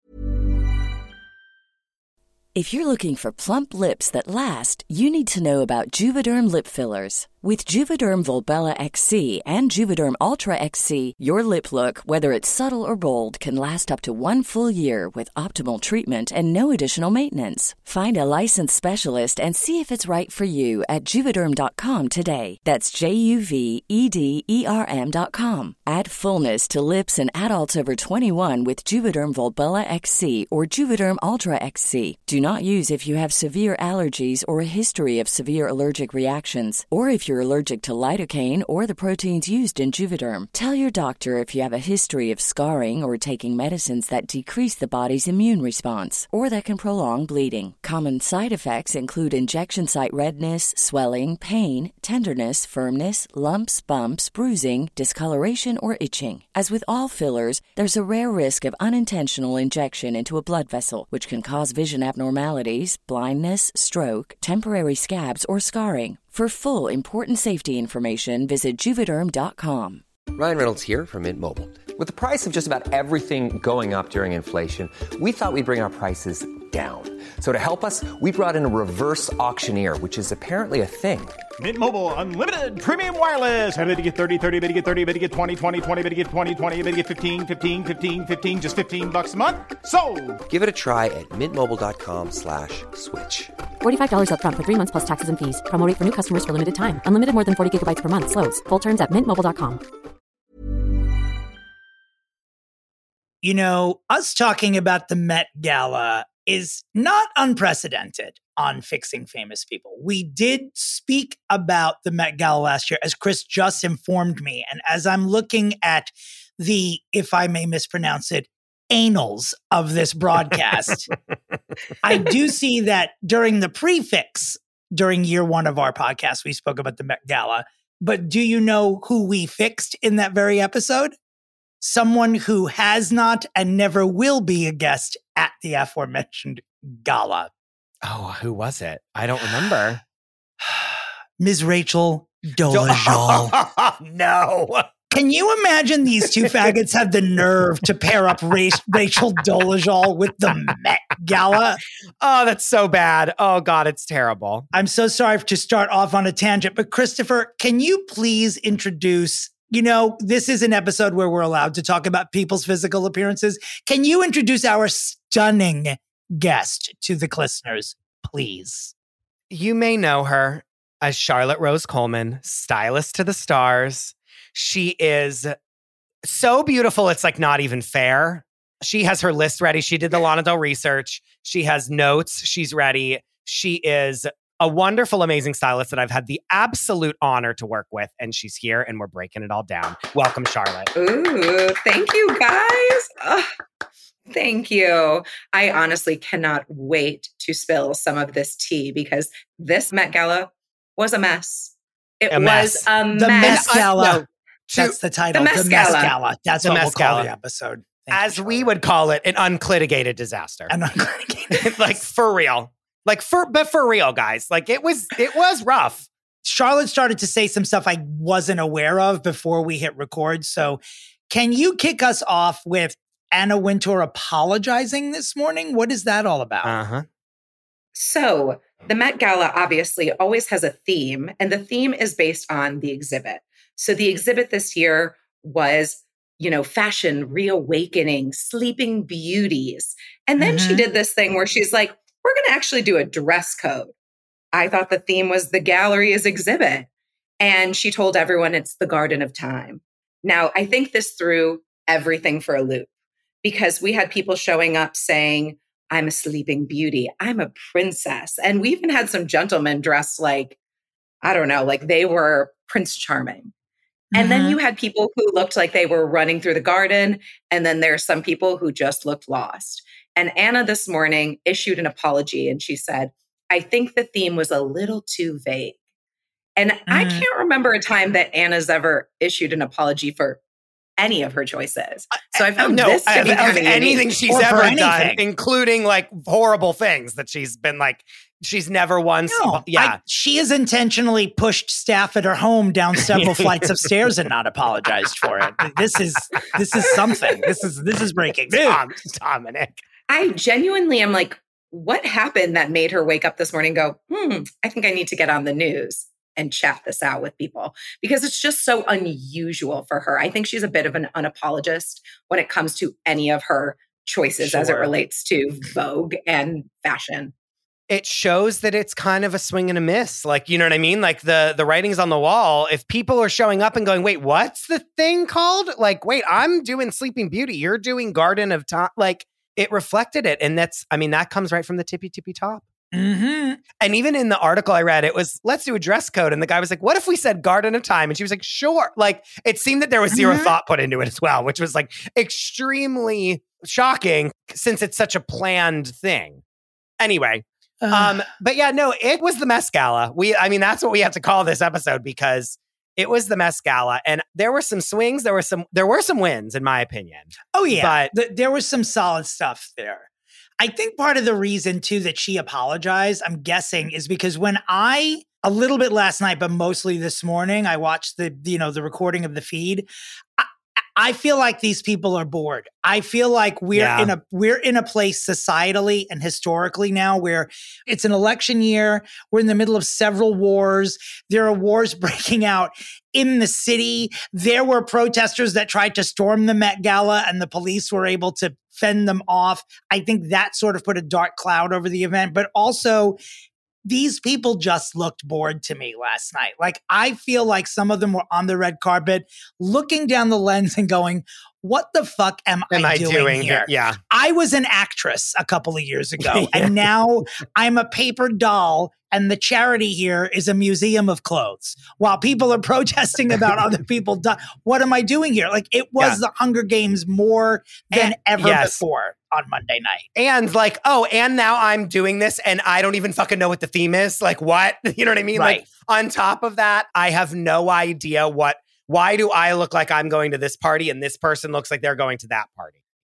If you're looking for plump lips that last, you need to know about Juvederm lip fillers. With Juvederm Volbella X C and Juvederm Ultra X C, your lip look, whether it's subtle or bold, can last up to one full year with optimal treatment and no additional maintenance. Find a licensed specialist and see if it's right for you at Juvederm dot com today. That's J U V E D E R M dot com. Add fullness to lips in adults over twenty-one with Juvederm Volbella X C or Juvederm Ultra X C. Do not use if you have severe allergies or a history of severe allergic reactions, or if you're allergic to lidocaine or the proteins used in Juvederm. Tell your doctor if you have a history of scarring or taking medicines that decrease the body's immune response or that can prolong bleeding. Common side effects include injection site redness, swelling, pain, tenderness, firmness, lumps, bumps, bruising, discoloration, or itching. As with all fillers, there's a rare risk of unintentional injection into a blood vessel, which can cause vision abnormalities, blindness, stroke, temporary scabs, or scarring. For full, important safety information, visit Juvederm dot com. Ryan Reynolds here from Mint Mobile. With the price of just about everything going up during inflation, we thought we'd bring our prices down. So to help us, we brought in a reverse auctioneer, which is apparently a thing. Mint Mobile Unlimited Premium Wireless. How to get thirty, thirty, how to get thirty, how to get twenty, twenty, twenty, how to get twenty, twenty, how to get fifteen, fifteen, fifteen, fifteen, just fifteen bucks a month? Sold! Give it a try at mintmobile.com slash switch. forty-five dollars up front for three months plus taxes and fees. Promo rate for new customers for limited time. Unlimited more than forty gigabytes per month. Slows full terms at mint mobile dot com. You know, us talking about the Met Gala is not unprecedented on Fixing Famous People. We did speak about the Met Gala last year, as Chris just informed me. And as I'm looking at the, if I may mispronounce it, annals of this broadcast, I do see that during the prefix, during year one of our podcast, we spoke about the Met Gala. But do you know who we fixed in that very episode? Someone who has not and never will be a guest at the aforementioned Gala. Oh, who was it? I don't remember. Miz Rachel Dolezal. No. Can you imagine these two faggots have the nerve to pair up Ra- Rachel Dolezal with the Met Gala? Oh, that's so bad. Oh, God, it's terrible. I'm so sorry to start off on a tangent, but Christopher, can you please introduce, you know, this is an episode where we're allowed to talk about people's physical appearances. Can you introduce our stunning guest to the listeners, please? You may know her as Charlotte Rose Coleman, stylist to the stars. She is so beautiful, it's like not even fair. She has her list ready. She did the Lana Del research. She has notes. She's ready. She is a wonderful, amazing stylist that I've had the absolute honor to work with. And she's here and we're breaking it all down. Welcome, Charlotte. Ooh, thank you, guys. Oh, thank you. I honestly cannot wait to spill some of this tea because this Met Gala was a mess. It a was mess. The a mess. Met Gala. No, That's the title. The Met the Met Gala. Gala. That's The what Met we'll call Gala. the episode. Thank As you, we Charlotte. would call it, an unlitigated disaster. An unlitigated Like for real. Like for, but for real, guys. Like it was, it was rough. Charlotte started to say some stuff I wasn't aware of before we hit record. So can you kick us off with Anna Wintour apologizing this morning? What is that all about? Uh-huh. So the Met Gala obviously always has a theme, and the theme is based on the exhibit. So the exhibit this year was, you know, fashion reawakening, sleeping beauties. And then Mhm. she did this thing where she's like, we're going to actually do a dress code. I thought the theme was the gallery's exhibit. And she told everyone it's the Garden of Time. Now, I think this threw everything for a loop because we had people showing up saying, I'm a sleeping beauty. I'm a princess. And we even had some gentlemen dressed like, I don't know, like they were Prince Charming. And then Mhm. you had people who looked like they were running through the garden. And then there's some people who just looked lost. And Anna this morning issued an apology and she said, I think the theme was a little too vague. And I Mhm. can't remember a time that Anna's ever issued an apology for any of her choices. So I found no, this to of, be of kind of anything unique. she's Or for ever done, anything. including like horrible things that she's been like, she's never once. No, yeah. I- she has intentionally pushed staff at her home down several flights of stairs and not apologized for it. This is this is something. This is this is breaking news. Tom, Dominic. I genuinely am like, what happened that made her wake up this morning and go, hmm, I think I need to get on the news and chat this out with people because it's just so unusual for her. I think she's a bit of an unapologist when it comes to any of her choices as it Sure. relates to Vogue and fashion. It shows that it's kind of a swing and a miss. Like, you know what I mean? Like the the writing's on the wall. If people are showing up and going, wait, what's the thing called? Like, wait, I'm doing Sleeping Beauty. You're doing Garden of Time. Like, it reflected it. And that's, I mean, that comes right from the tippy tippy top. Mm-hmm. And even in the article I read, it was, let's do a dress code. And the guy was like, what if we said Garden of Time? And she was like, sure. Like, it seemed that there was zero Mhm. thought put into it as well, which was like extremely shocking since it's such a planned thing. Anyway, um, but yeah, no, it was the Met Gala. We, I mean, that's what we have to call this episode because it was the Met Gala, and there were some swings, there were some, there were some wins, in my opinion. Oh yeah, But- Th- there was some solid stuff there. I think part of the reason too that she apologized, I'm guessing, is because when I a little bit last night, but mostly this morning, I watched the you know the recording of the feed. I, I feel like these people are bored. I feel like we're Yeah. in a we're in a place societally and historically now where it's an election year. We're in the middle of several wars. There are wars breaking out in the city. There were protesters that tried to storm the Met Gala and the police were able to fend them off. I think that sort of put a dark cloud over the event, but also these people just looked bored to me last night. Like, I feel like some of them were on the red carpet looking down the lens and going, what the fuck am, Am I, I doing, doing here? it? Yeah. I was an actress a couple of years ago, Yeah. and now I'm a paper doll, and the charity here is a museum of clothes. While people are protesting about other people, di- what am I doing here? Like, it was Yeah. the Hunger Games more than And- ever yes. before on Monday night. And like, oh, and now I'm doing this and I don't even fucking know what the theme is. Like, what? You know what I mean? Right. Like, on top of that, I have no idea what, why do I look like I'm going to this party and this person looks like they're going to that party?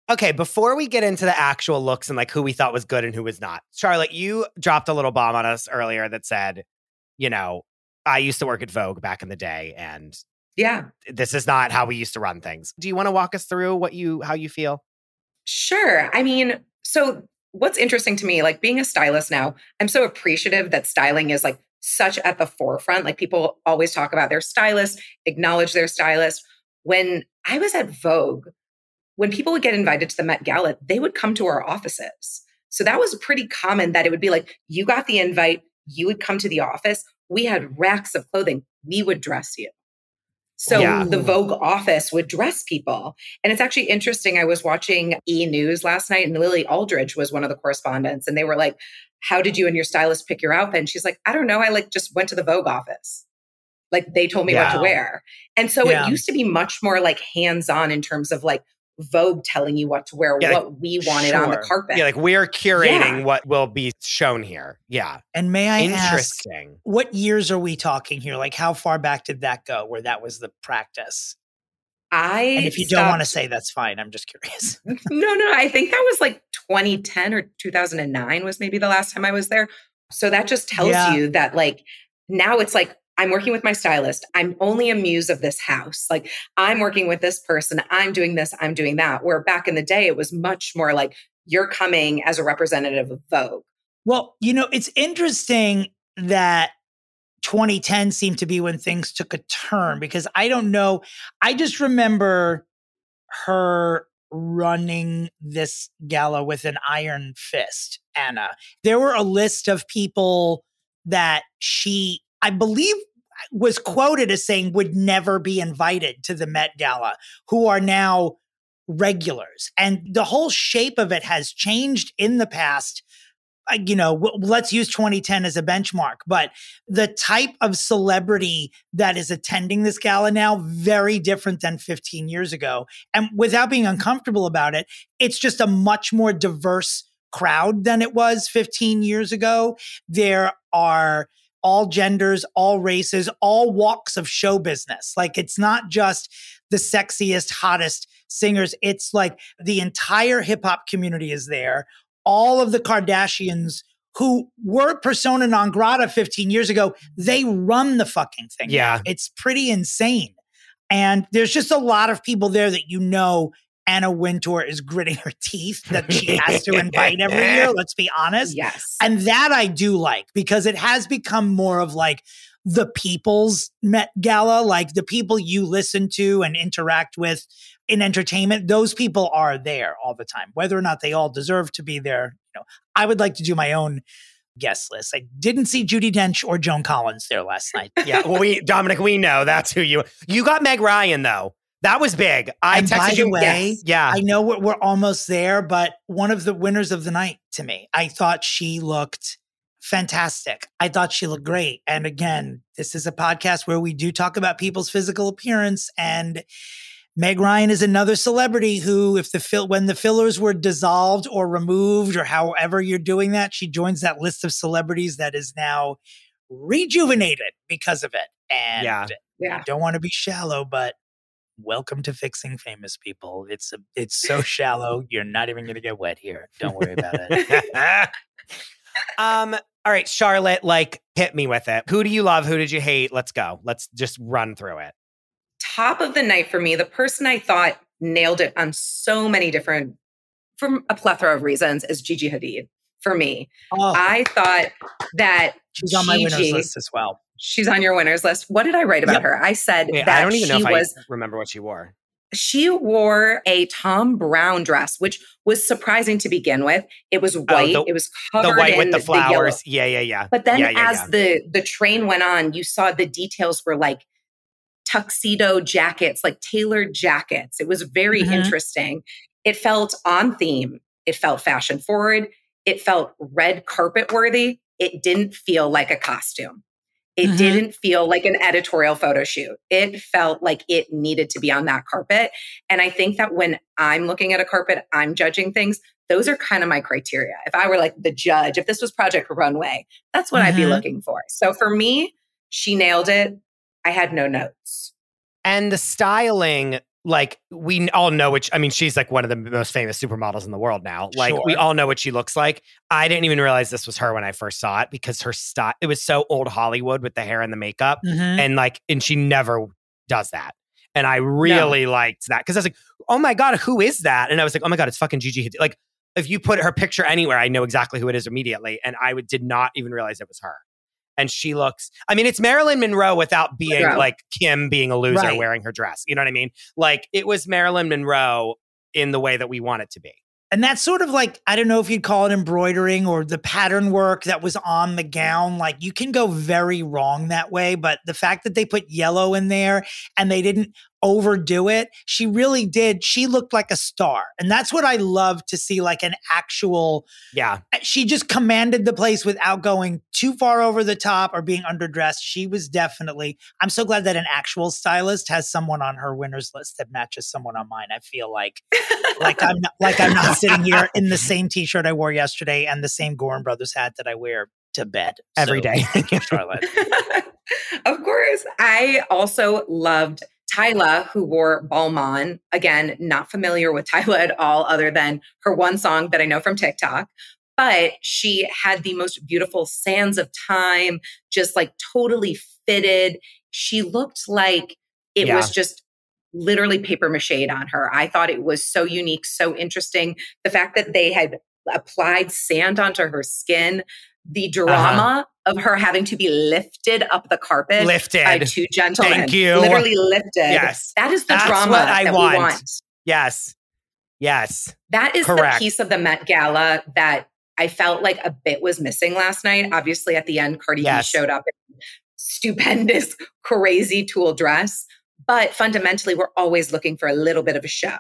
Okay, before we get into the actual looks and like who we thought was good and who was not, Charlotte, you dropped a little bomb on us earlier that said, you know, I used to work at Vogue back in the day, and yeah, this is not how we used to run things. Do you want to walk us through what you how you feel? Sure. I mean, so what's interesting to me, like being a stylist now, I'm so appreciative that styling is like such at the forefront. Like people always talk about their stylist, acknowledge their stylist. When I was at Vogue, when people would get invited to the Met Gala, they would come to our offices. So that was pretty common that it would be like, you got the invite, you would come to the office. We had racks of clothing. We would dress you. So yeah. the Vogue office would dress people. And it's actually interesting. I was watching E! News last night, and Lily Aldridge was one of the correspondents. And they were like, how did you and your stylist pick your outfit? And she's like, I don't know. I like just went to the Vogue office. Like they told me yeah. what to wear. And so yeah. it used to be much more like hands-on in terms of like Vogue telling you what to wear, yeah, what like, we wanted sure. on the carpet. Yeah, like we're curating yeah. what will be shown here. Yeah. And may I Interesting. ask, what years are we talking here? Like how far back did that go where that was the practice? I And if you stopped, don't want to say, that's fine. I'm just curious. no, no, I think that was like twenty ten or two thousand nine was maybe the last time I was there. So that just tells yeah. you that like now it's like, I'm working with my stylist. I'm only a muse of this house. Like I'm working with this person. I'm doing this. I'm doing that. Where back in the day, it was much more like you're coming as a representative of Vogue. Well, you know, it's interesting that twenty ten seemed to be when things took a turn because I don't know. I just remember her running this gala with an iron fist, Anna. There were a list of people that she, I believe, was quoted as saying would never be invited to the Met Gala, who are now regulars. And the whole shape of it has changed in the past. Uh, you know, w- let's use twenty ten as a benchmark, but the type of celebrity that is attending this gala now, very different than fifteen years ago. And without being uncomfortable about it, it's just a much more diverse crowd than it was fifteen years ago. There are all genders, all races, all walks of show business. Like it's not just the sexiest, hottest singers. It's like the entire hip hop community is there. All of the Kardashians who were persona non grata fifteen years ago, they run the fucking thing. Yeah. It's pretty insane. And there's just a lot of people there that you know Anna Wintour is gritting her teeth that she has to invite every year. Let's be honest. Yes. And that I do like because it has become more of like the people's Met Gala, like the people you listen to and interact with in entertainment. Those people are there all the time, whether or not they all deserve to be there. You know, I would like to do my own guest list. I didn't see Judi Dench or Joan Collins there last night. Yeah. Well, we, Dominic, we know that's who you, you got Meg Ryan though. That was big. I and texted by you. the way, yes. Yeah. I know we're, we're almost there, but one of the winners of the night to me, I thought she looked fantastic. I thought she looked great. And again, this is a podcast where we do talk about people's physical appearance. And Meg Ryan is another celebrity who, if the fill when the fillers were dissolved or removed or however you're doing that, she joins that list of celebrities that is now rejuvenated because of it. And yeah. Yeah. I don't want to be shallow, but welcome to Fixing Famous People. It's a, it's so shallow. You're not even going to get wet here. Don't worry about it. um. All right, Charlotte, like hit me with it. Who do you love? Who did you hate? Let's go. Let's just run through it. Top of the night for me, the person I thought nailed it on so many different, from a plethora of reasons, is Gigi Hadid. For me, Oh, I thought that she's on my winners Gigi- list as well. She's on your winners list. What did I write about Yep. her? I said Wait, that I don't even know she if was I remember what she wore. she wore a Tom Brown dress, which was surprising to begin with. It was white. the- it was covered The white in with the yellow. flowers. yeah, yeah, yeah. But then yeah, yeah, as yeah. the the train went on, you saw the details were like tuxedo jackets, like tailored jackets. It was very Mhm. interesting. It felt on theme. It felt fashion forward. It felt red carpet worthy. It didn't feel like a costume. It Mhm. didn't feel like an editorial photo shoot. It felt like it needed to be on that carpet. And I think that when I'm looking at a carpet, I'm judging things. Those are kind of my criteria. If I were like the judge, if this was Project Runway, that's what I'd be Mhm. looking for. So for me, she nailed it. I had no notes. And the styling like we all know which, I mean, she's like one of the most famous supermodels in the world now. Like Sure. we all know what she looks like. I didn't even realize this was her when I first saw it because her style, it was so old Hollywood with the hair and the makeup. Mhm. And like, and she never does that. And I really no. liked that because I was like, oh my God, who is that? And I was like, oh my God, it's fucking Gigi Hadid. Like if you put her picture anywhere, I know exactly who it is immediately. And I would, did not even realize it was her. And she looks, I mean, it's Marilyn Monroe without being Monroe. like Kim being a loser Right. wearing her dress. You know what I mean? Like it was Marilyn Monroe in the way that we want it to be. And that's sort of like, I don't know if you'd call it embroidering or the pattern work that was on the gown. Like you can go very wrong that way. But the fact that they put yellow in there and they didn't overdo it, she really did. She looked like a star. And that's what I love to see, like an actual, yeah. She just commanded the place without going too far over the top or being underdressed. She was definitely, I'm so glad that an actual stylist has someone on her winners list that matches someone on mine. I feel like, like I'm not, like I'm not sitting here in the same t-shirt I wore yesterday and the same Gorin Brothers hat that I wear to bed every so, day. Thank you, Charlotte. Of course. I also loved Tyla, who wore Balmain. Again, not familiar with Tyla at all, other than her one song that I know from TikTok. But she had the most beautiful sands of time, just like totally fitted. She looked like it Yeah. was just literally paper mache on her. I thought it was so unique, so interesting. The fact that they had applied sand onto her skin, the drama uh-huh. of her having to be lifted up the carpet lifted. by two gentlemen. Thank you. Literally lifted. Yes. That is the That's drama what I that want. we want. Yes. Yes. That is Correct. the piece of the Met Gala that I felt like a bit was missing last night. Obviously, at the end, Cardi Yes. B showed up in stupendous, crazy tulle dress. But fundamentally, we're always looking for a little bit of a show.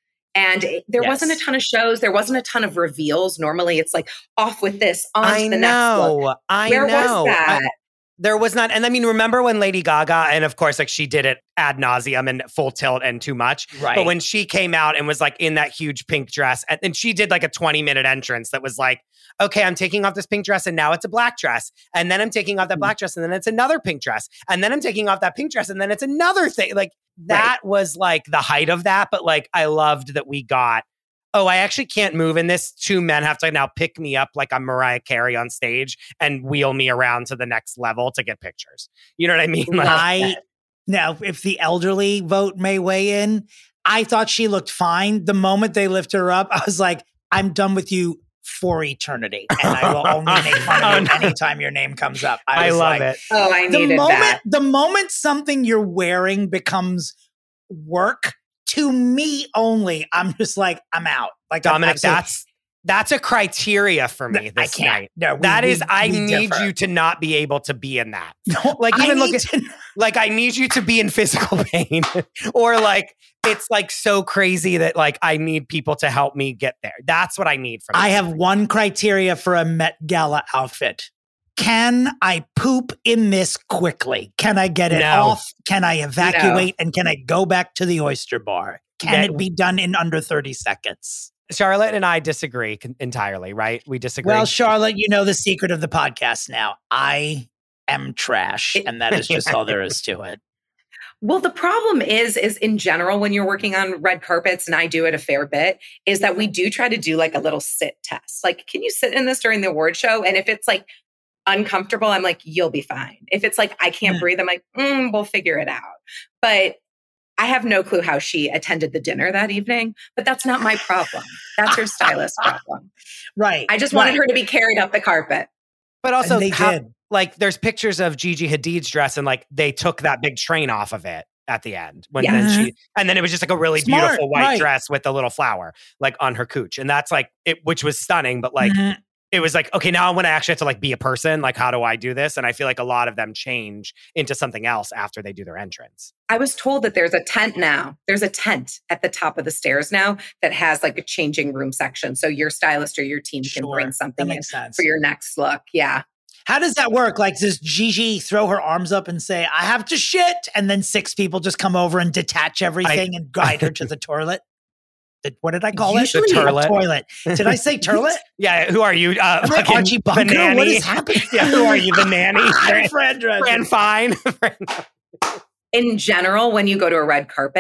And it, there Yes. wasn't a ton of shows. There wasn't a ton of reveals. Normally, it's like off with this, on I to the know. next look. I Where know. was that? I, there was not. And I mean, remember when Lady Gaga, and of course, like she did it ad nauseum and full tilt and too much. Right. But when she came out and was like in that huge pink dress, and, and she did like a twenty minute entrance that was like, okay, I'm taking off this pink dress and now it's a black dress. And then I'm taking off that black dress and then it's another pink dress. And then I'm taking off that pink dress and then it's another thing. Like that right. was like the height of that. But like, I loved that we got, oh, I actually can't move in this. Two men have to now pick me up like I'm Mariah Carey on stage and wheel me around to the next level to get pictures. You know what I mean? Like, I, now, if the elderly vote may weigh in, I thought she looked fine. The moment they lift her up, I was like, I'm done with you for eternity. And I will only make fun of Oh, you no. anytime your name comes up. I, I was love like, it. Oh, I the needed moment, that. The moment something you're wearing becomes work, to me only, I'm just like, I'm out. Like, I'm Dominic, absolutely- that's that's a criteria for me I this can't. night. No, we- that is, we- I we need differ. you to not be able to be in that. No, Like I even look need at, to- like I need you to be in physical pain, or like it's like so crazy that like I need people to help me get there. That's what I need from. I this. have one criteria for a Met Gala outfit. Can I poop in this quickly? Can I get it No. off? Can I evacuate? And can I go back to the oyster bar? Can That- it be done in under thirty seconds? Charlotte and I disagree con- entirely. Right? We disagree. Well, Charlotte, you know the secret of the podcast now. I am trash, and that is just all there is to it. Well, the problem is, is in general, when you're working on red carpets, and I do it a fair bit, is that we do try to do like a little sit test. Like, can you sit in this during the award show? And if it's like uncomfortable, I'm like, you'll be fine. If it's like, I can't Mm. breathe, I'm like, mm, we'll figure it out. But I have no clue how she attended the dinner that evening, but that's not my problem. That's her stylist problem. Right. I just wanted right. her to be carried up the carpet. but also And they how- did. like there's pictures of Gigi Hadid's dress and like they took that big train off of it at the end when Yeah. then she and then it was just like a really Smart, beautiful white right. dress with a little flower like on her cooch, and that's like it, which was stunning. But like Mhm. it was like, okay, now when I actually have to like be a person, like how do I do this? And I feel like a lot of them change into something else after they do their entrance. I was told that there's a tent now. There's a tent at the top of the stairs now that has like a changing room section. So your stylist or your team can Sure. bring That something in makes sense. for your next look. Yeah. How does that work? Like, does Gigi throw her arms up and say, I have to shit? And then six people just come over and detach everything and guide her to the toilet? The, what did I call Usually- it? The turlet. Toilet. Did I say turlet? Yeah, who are you? Uh, Am I fucking Archie the Bunker? nanny? What is happening? Yeah, who are you? The nanny? I'm Fran, Fran Drescher. Fran Fine. In general, when you go to a red carpet,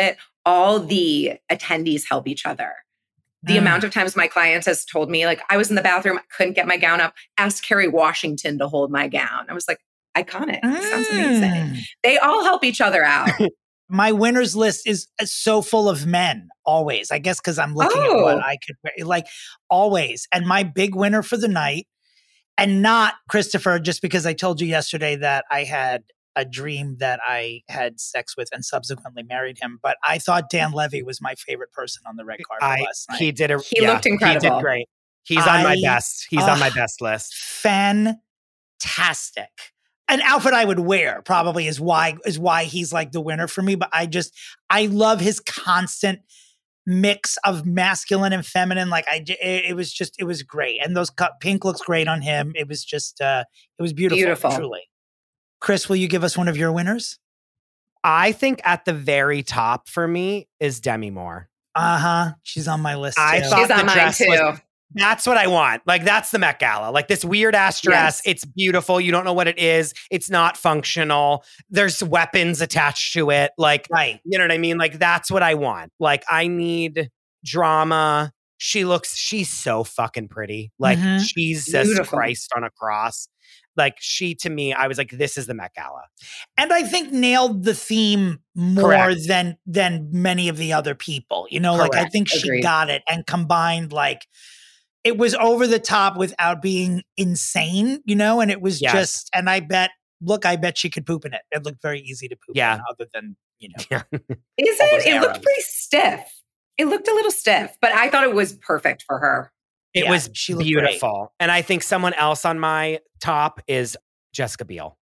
all the attendees help each other. The mm. amount of times my clients has told me, like, I was in the bathroom, I couldn't get my gown up, asked Kerry Washington to hold my gown. I was like, iconic. Mm. Sounds amazing. They all help each other out. My winners list is so full of men, always. I guess because I'm looking oh. at what I could, like, always. And my big winner for the night, and not Christopher, just because I told you yesterday that I had a dream that I had sex with and subsequently married him. But I thought Dan Levy was my favorite person on the red carpet I, last night. He did a, He yeah, looked incredible. He did great. He's I, on my best. He's uh, on my best list. Fantastic. An outfit I would wear probably is why is why he's like the winner for me. But I just, I love his constant mix of masculine and feminine. Like I, it, it was just, it was great. And those cut, pink looks great on him. It was just, uh, it was beautiful, beautiful. Truly. Chris, will you give us one of your winners? I think at the very top for me is Demi Moore. Uh-huh. She's on my list too. I thought She's the on mine dress too. Was, that's what I want. Like, that's the Met Gala. Like, this weird ass dress. Yes. It's beautiful. You don't know what it is. It's not functional. There's weapons attached to it. Like, right. You know what I mean? Like, that's what I want. Like, I need drama. She looks, she's so fucking pretty. Like, mm-hmm. Jesus Beautiful. Christ on a cross. Like, she, to me, I was like, this is the Met Gala. And I think nailed the theme more Correct. than than many of the other people. You know, Correct. Like, I think she Agreed. got it and combined, like, it was over the top without being insane, you know, and it was yes. just, and I bet, look, I bet she could poop in it. It looked very easy to poop yeah. in, other than, you know. Yeah. Is it? It looked pretty stiff. It looked a little stiff, but I thought it was perfect for her. It yeah, was she beautiful. Great. And I think someone else on my top is Jessica Biel.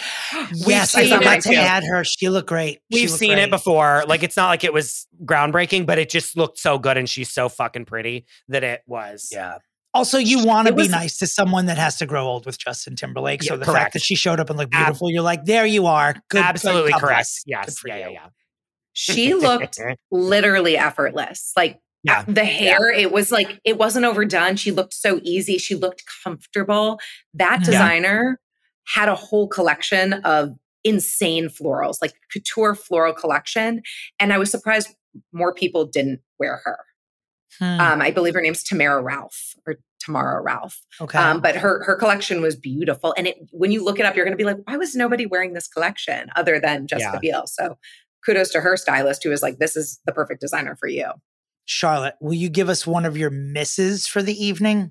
Yes, I forgot to add her. She looked great. She We've looked seen great. it before. Like, it's not like it was groundbreaking, but it just looked so good. And she's so fucking pretty that it was. Yeah. Also, you want to be was, nice to someone that has to grow old with Justin Timberlake. Yeah, so the correct. fact that she showed up and looked beautiful, Ab- you're like, there you are. Good, absolutely good correct. Yes. Yeah, yeah, yeah. She looked literally effortless. Like, yeah. the hair, yeah. it was like, it wasn't overdone. She looked so easy. She looked comfortable. That designer yeah. had a whole collection of insane florals, like couture floral collection. And I was surprised more people didn't wear her. Hmm. Um, I believe her name's Tamara Ralph or Tamara Ralph. Okay. Um, but her her collection was beautiful. And it, when you look it up, you're going to be like, why was nobody wearing this collection other than Jessica yeah. Biel? So kudos to her stylist who was like, this is the perfect designer for you. Charlotte, will you give us one of your misses for the evening?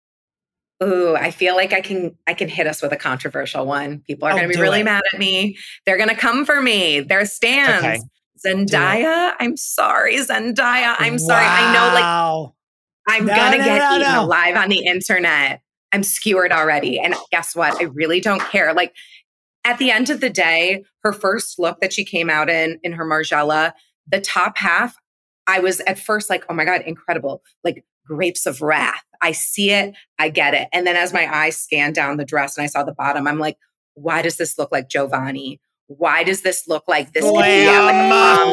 Ooh, I feel like I can I can hit us with a controversial one. People are oh, going to be really it. mad at me. They're going to come for me. Their stands. Okay. Zendaya, I'm sorry, Zendaya. I'm wow. sorry. I know, like, I'm no, going to no, get no, eaten no. alive on the internet. I'm skewered already. And guess what? I really don't care. Like, at the end of the day, her first look that she came out in, in her Margiela, the top half, I was at first like, oh my God, incredible. Like, grapes of wrath. I see it. I get it. And then as my eyes scanned down the dress and I saw the bottom, I'm like, why does this look like Giovanni? Why does this look like this? Slam.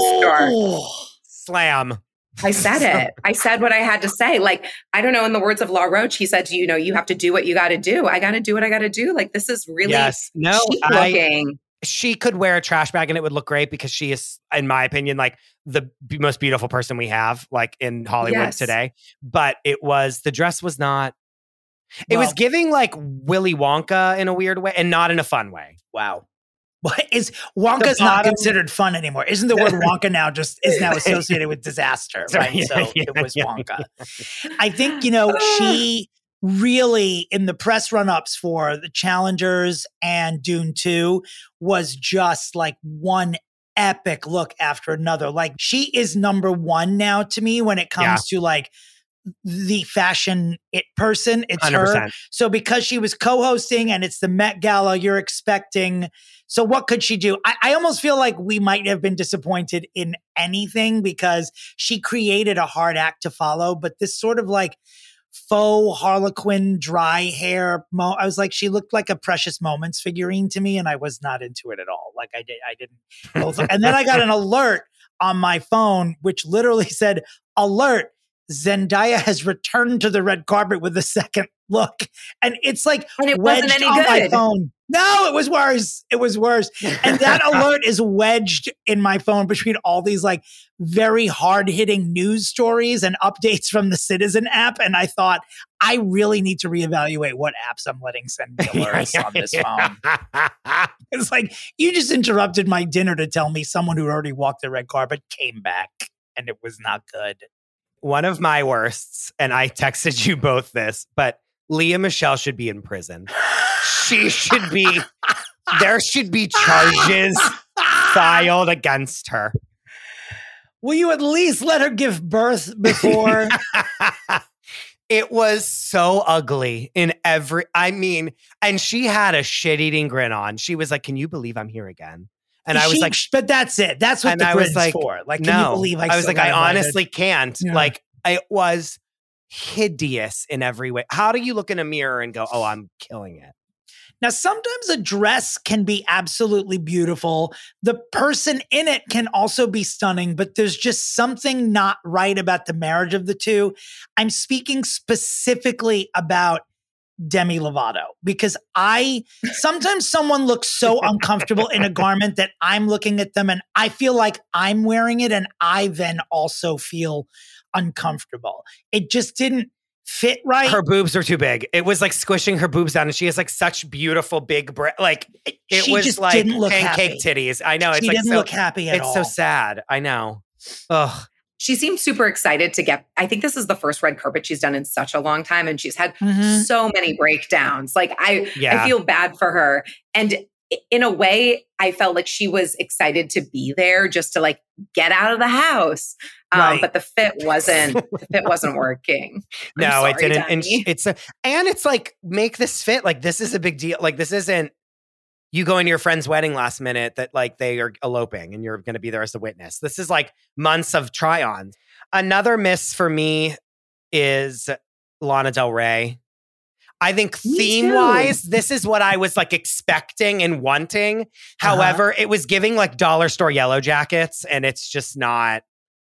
Mom Slam. I said it. I said what I had to say. Like, I don't know, in the words of Law Roach, he said, you know, you have to do what you got to do. I got to do what I got to do. Like, this is really yes. no, cheap I, looking. She could wear a trash bag and it would look great because she is, in my opinion, like the b- most beautiful person we have, like in Hollywood yes. today. But it was, the dress was not, it well, was giving like Willy Wonka in a weird way and not in a fun way. Wow. What is Wonka's not considered fun anymore? Isn't the word Wonka now just is now associated with disaster? Right. Yeah, so yeah, it was yeah. Wonka. I think, you know, she really in the press run-ups for the Challengers and Dune two was just like one epic look after another. Like, she is number one now to me when it comes yeah. to like the fashion it person. It's one hundred percent. Her. So because she was co-hosting and it's the Met Gala, you're expecting. So what could she do? I, I almost feel like we might have been disappointed in anything because she created a hard act to follow. But this sort of like faux Harlequin dry hair, mo- I was like, she looked like a Precious Moments figurine to me, and I was not into it at all. Like I did, I didn't. And then I got an alert on my phone, which literally said, "Alert! Zendaya has returned to the red carpet with a second look. And it's like and it wedged wasn't any on my good. phone. No, it was worse. It was worse. And that alert is wedged in my phone between all these like very hard-hitting news stories and updates from the Citizen app. And I thought, I really need to reevaluate what apps I'm letting send me alerts on this phone. It's like, you just interrupted my dinner to tell me someone who already walked the red carpet came back, and it was not good. One of my worsts, and I texted you both this, but Leah Michelle should be in prison. She should be, there should be charges filed against her. Will you at least let her give birth before? It was so ugly in every, I mean, and she had a shit-eating grin on. She was like, can you believe I'm here again? And I was She- like, but that's it. That's what and the I was grin's like, for. Like, can no. you believe I, I was still like, I got invited? honestly can't. Yeah. Like, it was hideous in every way. How do you look in a mirror and go, oh, I'm killing it? Now, sometimes a dress can be absolutely beautiful. The person in it can also be stunning, but there's just something not right about the marriage of the two. I'm speaking specifically about Demi Lovato, because I sometimes someone looks so uncomfortable in a garment that I'm looking at them and I feel like I'm wearing it, and I then also feel uncomfortable. It just didn't fit right. Her boobs are too big. It was like squishing her boobs down, and she has like such beautiful big bre- like it She was just like didn't look pancake happy. titties. I know. It's She like didn't so, look happy at it's all. so sad. I know. Ugh. She seems super excited to get, I think this is the first red carpet she's done in such a long time. And she's had Mhm. so many breakdowns. Like I, Yeah. I feel bad for her. And in a way, I felt like she was excited to be there just to like get out of the house. Um, Right. But the fit wasn't, the fit wasn't working. I'm No, it sorry, didn't. And Demi. sh- it's a, and it's like, make this fit. Like, this is a big deal. Like, this isn't you going to your friend's wedding last minute that like they are eloping and you're going to be there as a witness. This is like months of try-ons. Another miss for me is Lana Del Rey. I think Me theme too. wise, this is what I was like expecting and wanting. However, it was giving like dollar store yellow jackets, and it's just not.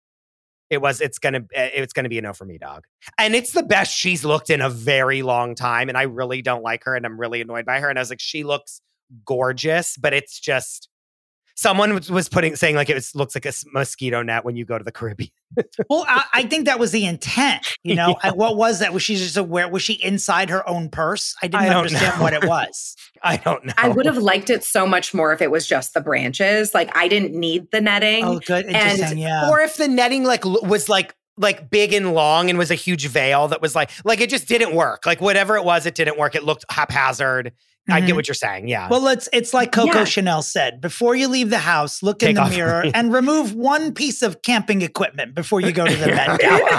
It was. It's gonna. It's gonna be a no for me, dog. And it's the best she's looked in a very long time, and I really don't like her, and I'm really annoyed by her. And I was like, she looks gorgeous, but it's just. Someone was- was putting saying like it was, looks like a s- mosquito net when you go to the Caribbean. Well, I, I think that was the intent. You know, I, what was that? Was she just aware? Was she inside her own purse? I didn't I don't understand know. what it was. I don't know. I would have liked it so much more if it was just the branches. Like I didn't need the netting. Oh, good. Interesting. And- yeah. Or if the netting like l- was like like big and long and was a huge veil that was like like it just didn't work. Like whatever it was, it didn't work. It looked haphazard. I get Mhm. what you're saying. Yeah. Well, let's. It's like Coco Yeah. Chanel said: before you leave the house, look in Take the off- mirror and remove one piece of camping equipment before you go to the Met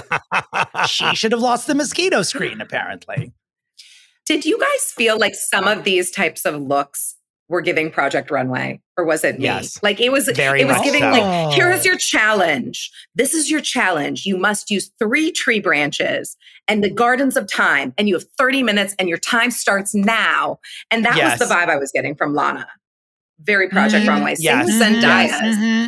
Gala. She should have lost the mosquito screen, apparently. Did you guys feel like some of these types of looks were giving Project Runway, or was it me? Yes. Like it was, Very it was much giving so. like, here's your challenge. This is your challenge. You must use three tree branches and the gardens of time, and you have thirty minutes, and your time starts now. And that Yes. was the vibe I was getting from Lana. Very Project Mhm. Runway. Same Yes. with Mhm. Zendaya's. Yes. Mhm.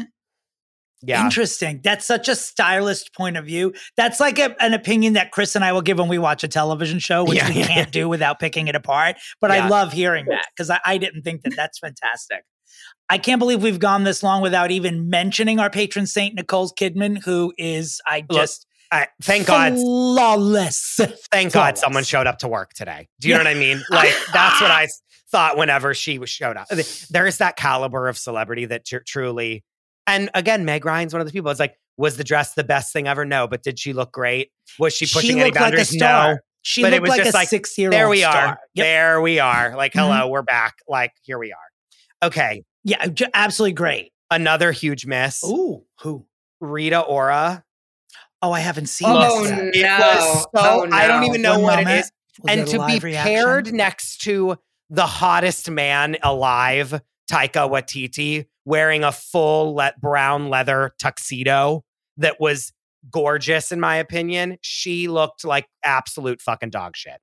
yeah. Interesting. That's such a stylist point of view. That's like a, an opinion that Chris and I will give when we watch a television show, which Yeah, we yeah. can't do without picking it apart. But Yeah. I love hearing that because I, I didn't think that that's fantastic. I can't believe we've gone this long without even mentioning our patron saint, Nicole Kidman, who is, I Look, just, I, thank God. flawless. Thank God Flawless. someone showed up to work today. Do you know what I mean? Like that's what I s- thought whenever she was showed up. There is that caliber of celebrity that tr- truly. And again, Meg Ryan's one of the people. It's like, was the dress the best thing ever? No, but did she look great? Was she pushing any looked like a boundaries? star. No. She But it looked was like just a like, six-year-old There we star. are. Yep. There we are. Like, Mhm. hello, we're back. Like, here we are. Okay. Yeah, j- absolutely great. Another huge miss. Ooh, who? Rita Ora. Oh, I haven't seen Oh, this no. yet. It was so, Oh, I don't no. even know One what moment. it is. Was and it a to be live reaction? paired next to the hottest man alive, Taika Waititi, wearing a full le- brown leather tuxedo that was gorgeous, in my opinion. She looked like absolute fucking dog shit.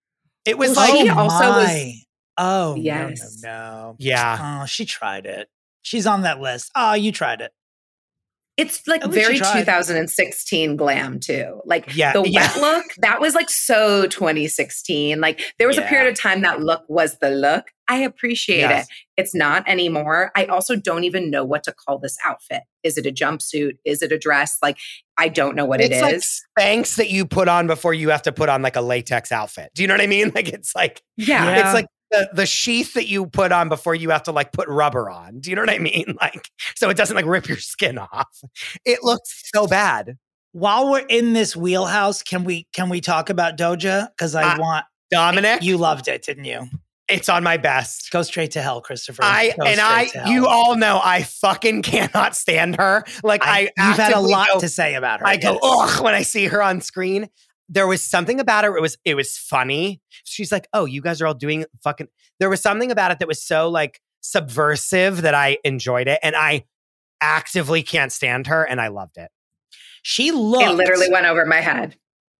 It was Well, like, she also was- my. Oh, Yes. no, no, no. yeah. Oh, she tried it. She's on that list. Oh, you tried it. It's like At least very you tried. two thousand sixteen glam too. Like Yeah, the yeah. wet look, that was like so twenty sixteen. Like there was a Yeah. period of time that look was the look. I appreciate Yes. it. It's not anymore. I also don't even know what to call this outfit. Is it a jumpsuit? Is it a dress? Like I don't know what It's it like is. Spanx that you put on before you have to put on like a latex outfit. Do you know what I mean? Like it's like yeah. Yeah. it's like the, the sheath that you put on before you have to like put rubber on. Do you know what I mean? Like so it doesn't like rip your skin off. It looks so bad. While we're in this wheelhouse, can we can we talk about Doja? Because I Uh, want Dominic, you loved it, didn't you? it's on my best. Go straight to hell, Christopher. I Go and straight I, to hell. you all know I fucking cannot stand her. Like I, I, you've had a actively lot go- to say about her. I go, yes. ugh, when I see her on screen. There was something about her. It was, it was funny. She's like, oh, you guys are all doing fucking. There was something about it that was so like subversive that I enjoyed it, and I actively can't stand her, and I loved it. She looked. It literally went over my head.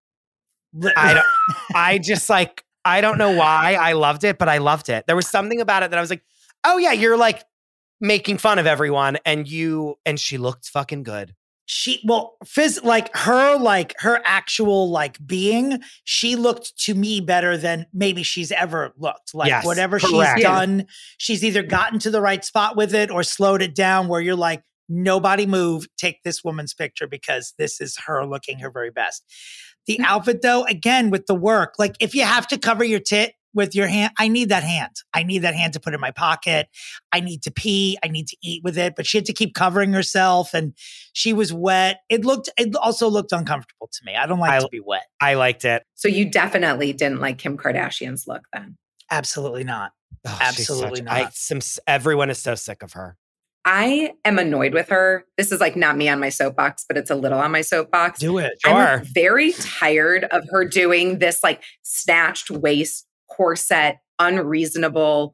I don't. I just like. I don't know why I loved it, but I loved it. There was something about it that I was like, oh yeah, you're like making fun of everyone, and you and she looked fucking good. She well, phys- like her, like her actual like being. She looked to me better than maybe she's ever looked. Like Yes, whatever correct. she's Yeah. done, she's either gotten to the right spot with it or slowed it down. Where you're like, nobody move, take this woman's picture because this is her looking her very best. The outfit, though, again with the work, like if you have to cover your tit with your hand, I need that hand. I need that hand to put in my pocket. I need to pee. I need to eat with it. But she had to keep covering herself, and she was wet. It looked. It also looked uncomfortable to me. I don't like I- to be wet. I liked it. So you definitely didn't like Kim Kardashian's look then. Absolutely not. Oh, she's Absolutely such- I, not. some, everyone is so sick of her. I am annoyed with her. This is like not me on my soapbox, but it's a little on my soapbox. Do it. Sure. I'm very tired of her doing this like snatched waist, corset, unreasonable,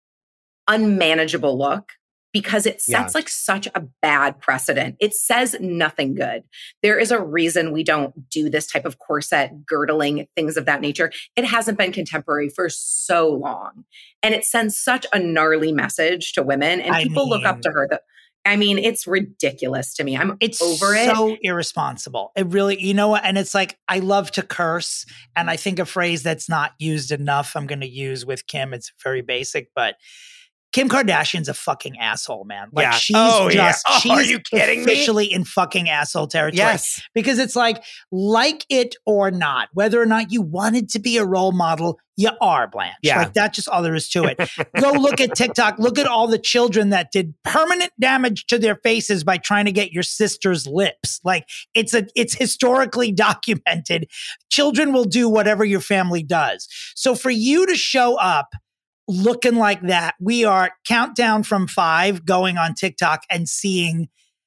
unmanageable look because it sets Yeah. like such a bad precedent. It says nothing good. There is a reason we don't do this type of corset, girdling, things of that nature. It hasn't been contemporary for so long. And it sends such a gnarly message to women. And I people look up mean- to her. That, I mean, it's ridiculous to me. I'm It's over it. so irresponsible. It really, you know what? And it's like, I love to curse. And I think a phrase that's not used enough, I'm going to use with Kim. It's very basic, but Kim Kardashian's a fucking asshole, man. Like Yeah. she's Oh, yeah. just, Oh, she's are you kidding me? officially in fucking asshole territory. Yes. Because it's like, like it or not, whether or not you wanted to be a role model, you are, Blanche. Yeah. Like that's just all there is to it. Go look at TikTok. Look at all the children that did permanent damage to their faces by trying to get your sister's lips. Like it's a, it's historically documented. Children will do whatever your family does. So for you to show up looking like that, we are countdown from five going on TikTok and seeing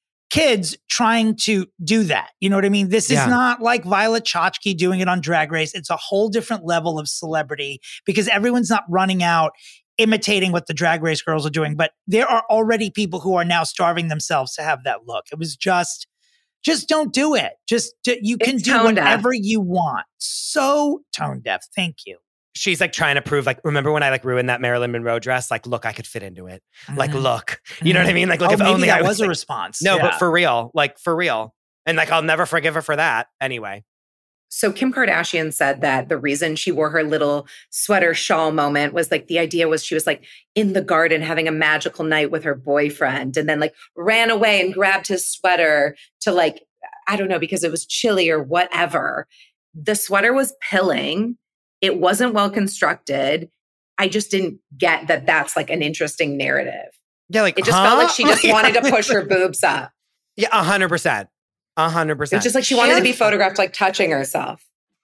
kids trying to do that. You know what I mean? This Yeah. is not like Violet Chachki doing it on Drag Race. It's a whole different level of celebrity because everyone's not running out imitating what the Drag Race girls are doing. But there are already people who are now starving themselves to have that look. It was just, just don't do it. Just, do- you can It's do tone deaf. whatever you want. So tone deaf. Thank you. She's like trying to prove, like, remember when I like ruined that Marilyn Monroe dress? Like, look, I could fit into it. Like, Mhm. look, you know what I mean? Like, look, Oh, if maybe only that I was a like- response. No, Yeah. but for real, like for real. And like, I'll never forgive her for that anyway. So Kim Kardashian said that the reason she wore her little sweater shawl moment was like the idea was she was like in the garden having a magical night with her boyfriend and then like ran away and grabbed his sweater to like, I don't know, because it was chilly or whatever. The sweater was pilling. It wasn't well constructed. I just didn't get that that's like an interesting narrative. Yeah, like, It just huh? felt like she just Like, wanted to push her boobs up. Yeah, a hundred percent. A hundred It percent. was just like she wanted to And- be photographed like touching herself.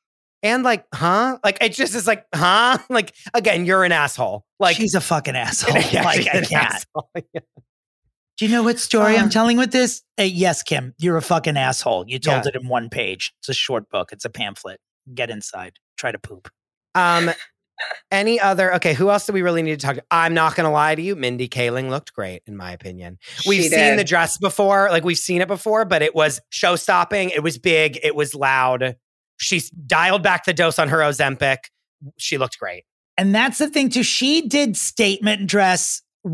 And like, huh? Like, it just is like, huh? Like, again, you're an asshole. Like, she's a fucking asshole. Yeah, like she's I an can't. asshole. Yeah. Do you know what story I'm Uh, telling with this? Uh, yes, Kim, you're a fucking asshole. You told Yeah. it in one page. It's a short book. It's a pamphlet. Get inside. Try to poop. Um, any other? Okay, who else do we really need to talk to? I'm not going to lie to you. Mindy Kaling looked great, in my opinion. We've She seen did. the dress before, like we've seen it before, but it was show stopping. It was big. It was loud. She's dialed back the dose on her Ozempic. She looked great. And that's the thing too. She did statement dress right.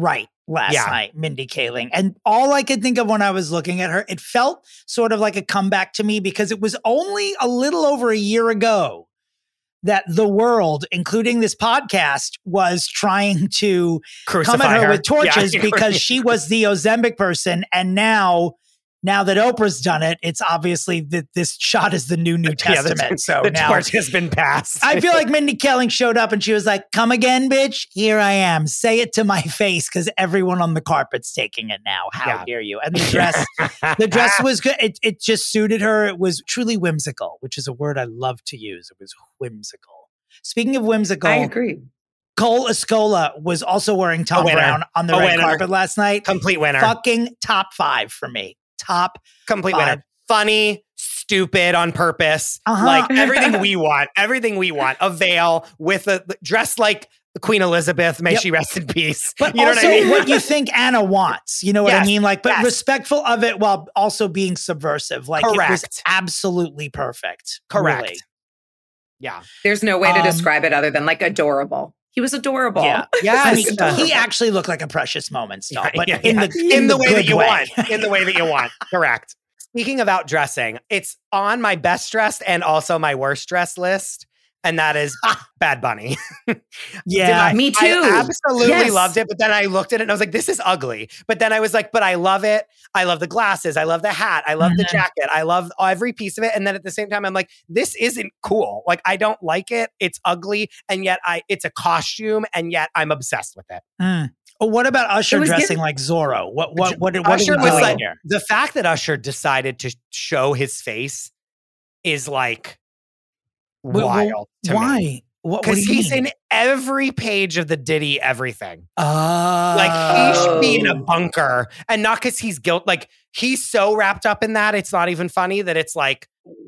last Yeah. night, Mindy Kaling. And all I could think of when I was looking at her, it felt sort of like a comeback to me because it was only a little over a year ago that the world, including this podcast, was trying to Crucify come at her, her. with torches Yeah. because she was the Ozempic person. And now, now that Oprah's done it, it's obviously that this shot is the new New Yeah, the- Testament. so the now torch has been passed. I feel like Mindy Kaling showed up and she was like, come again, bitch. Here I am. Say it to my face because everyone on the carpet's taking it now. How Yeah. dare you? And the dress, the dress was good. It, it just suited her. It was truly whimsical, which is a word I love to use. It was whimsical. Speaking of whimsical, I agree. Cole Escola was also wearing Tom winner. Brown on the A red winner. carpet last night. Complete winner. Fucking top five for me. Top Complete five. winner. Funny, stupid on purpose. Uh-huh. Like everything we want. Everything we want. A veil with a dressed like Queen Elizabeth. May Yep. she rest in peace. But you know also what I mean? what you think Anna wants. You know what I Yes, mean? Like, but yes. respectful of it while also being subversive. Like, it was Correct. absolutely perfect. Correct. Really. Yeah. There's no way to Um, describe it other than like adorable. He was adorable. Yeah. Yes. I mean, Uh, he actually looked like a Precious Moments doll, but Yeah, in yeah. the in, the, way that good you way. want. In the way that you want. Correct. Speaking of outdressing, it's on my best dressed and also my worst dressed list. And that is Bad Bunny. Yeah. Did I- Me too. I absolutely Yes. loved it. But then I looked at it and I was like, this is ugly. But then I was like, but I love it. I love the glasses. I love the hat. I love the Mhm. jacket. I love every piece of it. And then at the same time, I'm like, this isn't cool. Like, I don't like it. It's ugly. And yet I, it's a costume. And yet I'm obsessed with it. Mm. Oh, what about Usher It was dressing given- like Zorro? What, what, what, what Usher are we was doing like, here? the fact that Usher decided to show his face is like Well, well, wild. to me. Why? What, what do Because you he's mean? in every page of the Diddy everything. Oh. Like he should be in a Oh. bunker, and not because he's guilt. Like he's so wrapped up in that, it's not even funny. That it's like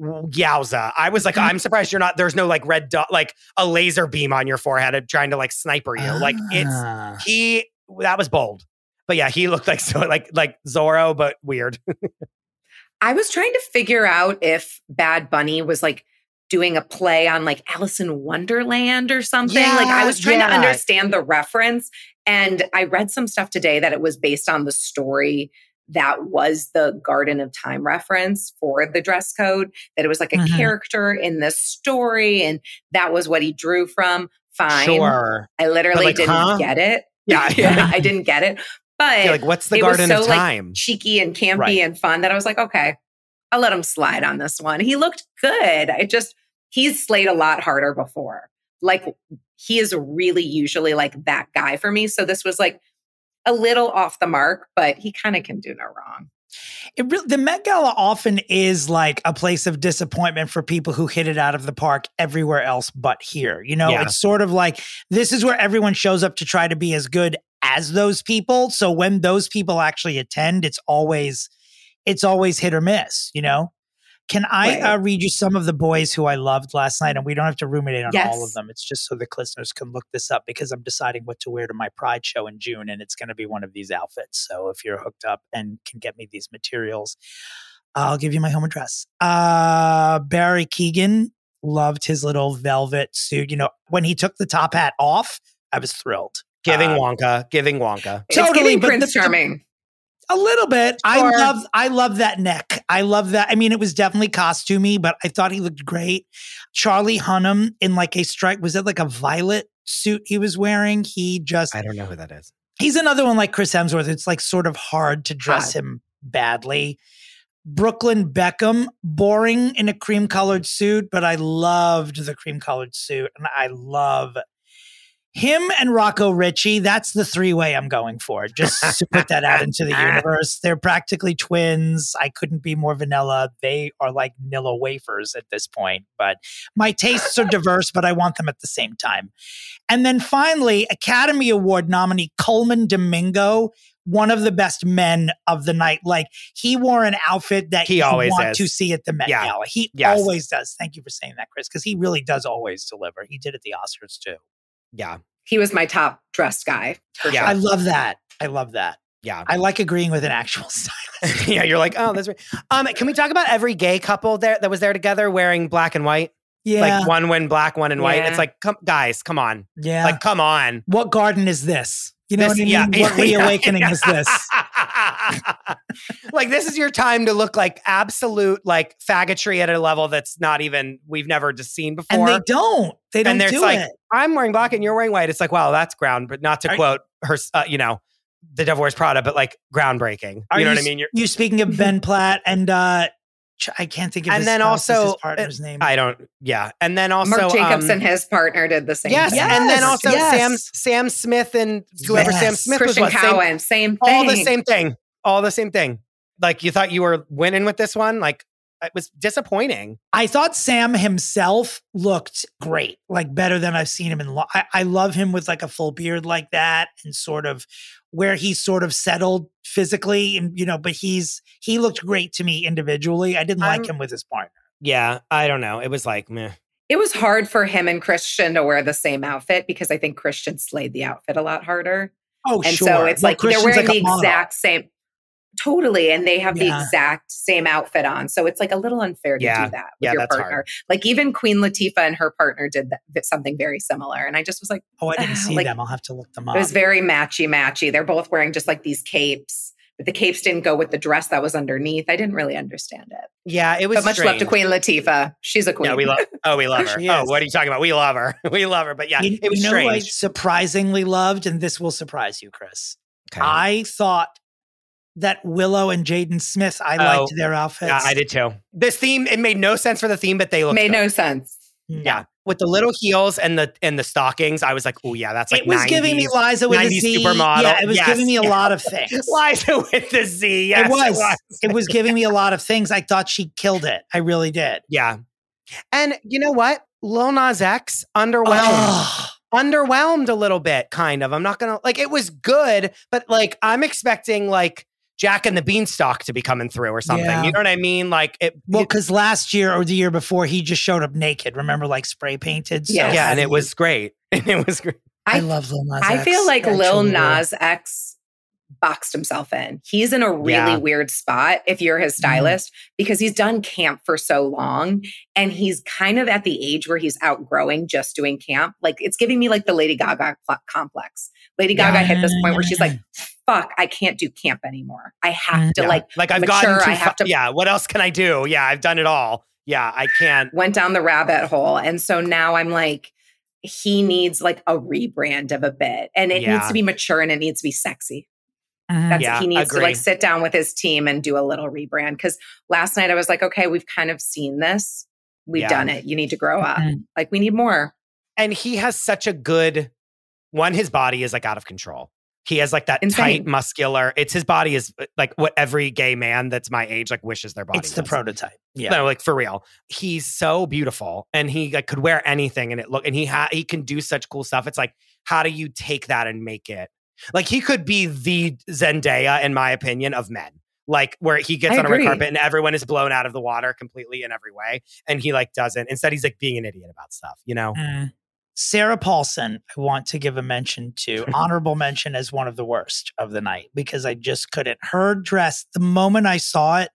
yowza. I was like, Mm-hmm. I'm surprised you're not. There's no like red dot, like a laser beam on your forehead and trying to like sniper you. Like it's Ah. he. That was bold, but yeah, he looked like so like like Zorro, but weird. I was trying to figure out if Bad Bunny was like doing a play on like Alice in Wonderland or something. like I Yeah, was trying to yeah. understand the reference. And I read some stuff today that it was based on the story that was the Garden of Time reference for the dress code, that it was like a Mhm. character in this story. And that was what he drew from. Fine. Sure. I literally like, didn't huh? get it. Yeah. yeah, I didn't get it. But Yeah, like what's the it was Garden so, of like, Time? cheeky and campy Right. and fun that I was like, okay, I'll let him slide on this one. He looked good. I just, he's slayed a lot harder before. Like he is really usually like that guy for me. So this was like a little off the mark, but he kind of can do no wrong. It really, the Met Gala often is like a place of disappointment for people who hit it out of the park everywhere else but here. You know, Yeah. it's sort of like this is where everyone shows up to try to be as good as those people. So when those people actually attend, it's always it's always hit or miss, you know? Can I Right. uh, read you some of the boys who I loved last night? And we don't have to ruminate on all of Yes. them. It's just so the listeners can look this up because I'm deciding what to wear to my Pride show in June. And it's going to be one of these outfits. So if you're hooked up and can get me these materials, I'll give you my home address. Uh, Barry Keegan, loved his little velvet suit. You know, when he took the top hat off, I was thrilled. Giving Uh, Wonka, giving Wonka. It's Totally, giving but Prince the- Charming. A little bit. I Sure. love I love that neck. I love that. I mean, it was definitely costumey, but I thought he looked great. Charlie Hunnam in like a stripe, was that like a violet suit he was wearing? He just I don't know who that is. he's another one like Chris Hemsworth. It's like sort of hard to dress Hot. him badly. Brooklyn Beckham, boring in a cream colored suit, but I loved the cream colored suit. And I love him and Rocco Ritchie. That's the three way I'm going for, just to put that out into the universe. They're practically twins. I couldn't be more vanilla. They are like Nilla wafers at this point, but my tastes are diverse, but I want them at the same time. And then finally, Academy Award nominee Coleman Domingo, one of the best men of the night. Like he wore an outfit that He you always want is. to see at the Met Yeah. Gala. He Yes. always does. Thank you for saying that, Chris, because he really does always deliver. He did at the Oscars too. Yeah. He was my top dressed guy. For Yeah. sure. I love that. I love that. Yeah. I like agreeing with an actual stylist. yeah. You're like, oh, that's right. Um, can we talk about every gay couple there that was there together wearing black and white? Yeah. Like one when black, one in white. Yeah. It's like, come, guys, come on. yeah. Like, come on. what garden is this? You know This- what I mean? yeah, What yeah, reawakening yeah. is this? Like, this is your time to look like absolute like faggotry at a level that's not even we've never just seen before. And they don't. They don't and there's do like, it. I'm wearing black and you're wearing white. It's like, wow, that's ground, but not to Are- quote her, uh, you know, The Devil Wears Prada, but like groundbreaking. Are you know what I mean? You're, you're speaking of Ben Platt and uh, ch- I can't think of and his, then spouse's- also, his partner's name. I don't, yeah. And then also, Mark Jacobs um, and his partner did the same yes, thing. and then Yes, also yes. Sam Sam Smith and whoever Sam Yes. Smith Christian was. What, same- Cowan, same thing. all the same thing. All the same thing. Like, you thought you were winning with this one? Like, it was disappointing. I thought Sam himself looked great, like better than I've seen him in. Lo- I, I love him with like a full beard like that, and sort of where he's sort of settled physically, and you know. But he's he looked great to me individually. I didn't like I'm- him with his partner. Yeah, I don't know. It was like, meh. It was hard for him and Christian to wear the same outfit because I think Christian slayed the outfit a lot harder. Oh, and sure. so it's Well, like they're Christian's wearing like a the model. exact same. Totally. And they have the Yeah. exact same outfit on. So it's like a little unfair to Yeah. do that with Yeah, your that's partner. hard. Like even Queen Latifah and her partner did that, did something very similar. And I just was like, Oh, I didn't ah, see like, them. I'll have to look them up. it was very matchy matchy. They're both wearing just like these capes, but the capes didn't go with the dress that was underneath. I didn't really understand it. Yeah, it was But much love to strange. Queen Latifah. She's a queen. Yeah, we love. Oh, we love her. She Oh, is. what are you talking about? We love her. We love her. But yeah, you, it was you know who I strange. surprisingly loved, and this will surprise you, Chris. Okay. I thought that Willow and Jaden Smith, I Oh, liked their outfits. Yeah, I did too. This theme, it made no sense for the theme, but they looked Made good. no sense. Yeah, with the little heels and the and the stockings, I was like, oh yeah, that's like It was giving me Liza with a nineties Z. supermodel. Yeah, it was Yes, giving me a yeah. lot of things. Liza with the Z. Yes, it, was. It was. It was giving me a lot of things. I thought she killed it. I really did. Yeah, and you know what? Lil Nas X underwhelmed. Oh, Underwhelmed a little bit, kind of. I'm not gonna like. It was good, but like I'm expecting like Jack and the Beanstalk to be coming through or something. Yeah. You know what I mean? Like it. well, it- because last year or the year before, he just showed up naked. Remember, like spray painted. So Yes. yeah, and heavy. it was great. it was great. I, I, love Lil Nas I X. feel like I Lil truly do. Nas X boxed himself in. He's in a really Yeah. weird spot if you're his stylist because he's done camp for so long and he's kind of at the age where he's outgrowing just doing camp. Like it's giving me like the Lady Gaga pl- complex. Lady Gaga Yeah. hit this point where she's like, fuck, I can't do camp anymore. I have to Yeah. like, Like I've mature. gotten too I have fa- to Yeah, what else can I do? Yeah, I've done it all. Yeah, I can't. went down the rabbit hole. And so now I'm like, he needs like a rebrand of a bit and it Yeah. needs to be mature and it needs to be sexy. Mhm. That's Yeah, he needs agree. to like sit down with his team and do a little rebrand. Because last night I was like, okay, we've kind of seen this. We've Yeah. done it. You need to grow up. Mhm. Like we need more. And he has such a good one. His body is like out of control. He has like that Insane. tight, muscular. It's his body is like what every gay man that's my age like wishes their body. It's the was. prototype. Yeah. No, like for real. He's so beautiful, and he like could wear anything, and it look, and he ha- he can do such cool stuff. It's like, how do you take that and make it? Like he could be the Zendaya, in my opinion, of men. Like where he gets I on a red agree. carpet and everyone is blown out of the water completely in every way, and he like doesn't. Instead, he's like being an idiot about stuff. You know? Mm. Sarah Paulson, I want to give a mention to, honorable mention as one of the worst of the night because I just couldn't. Her dress, the moment I saw it,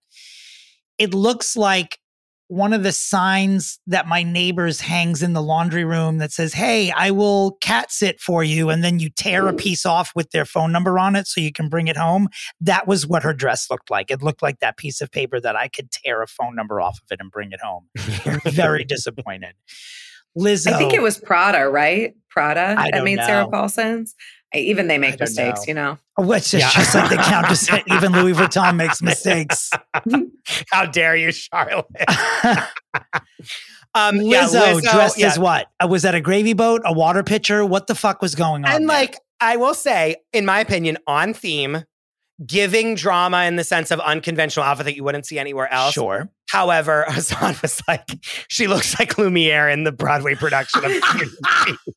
it looks like one of the signs that my neighbor's hangs in the laundry room that says, hey, I will cat sit for you. And then you tear a piece off with their phone number on it so you can bring it home. That was what her dress looked like. It looked like that piece of paper that I could tear a phone number off of it and bring it home. Very disappointed. Lizzo. I think it was Prada, right? Prada I that don't made Sarah know. Paulson's. I, even they I make don't mistakes, know. you know. Oh, it's just, Yeah. just like the Countess. Even Louis Vuitton makes mistakes. How dare you, Charlotte? um, yeah, Lizzo, dressed yeah. as what? Uh, was that a gravy boat? A water pitcher? What the fuck was going on? And there? like, I will say, in my opinion, on theme, giving drama in the sense of unconventional outfit that you wouldn't see anywhere else. Sure. However, Hassan was like, she looks like Lumiere in the Broadway production of Beauty and the Beast.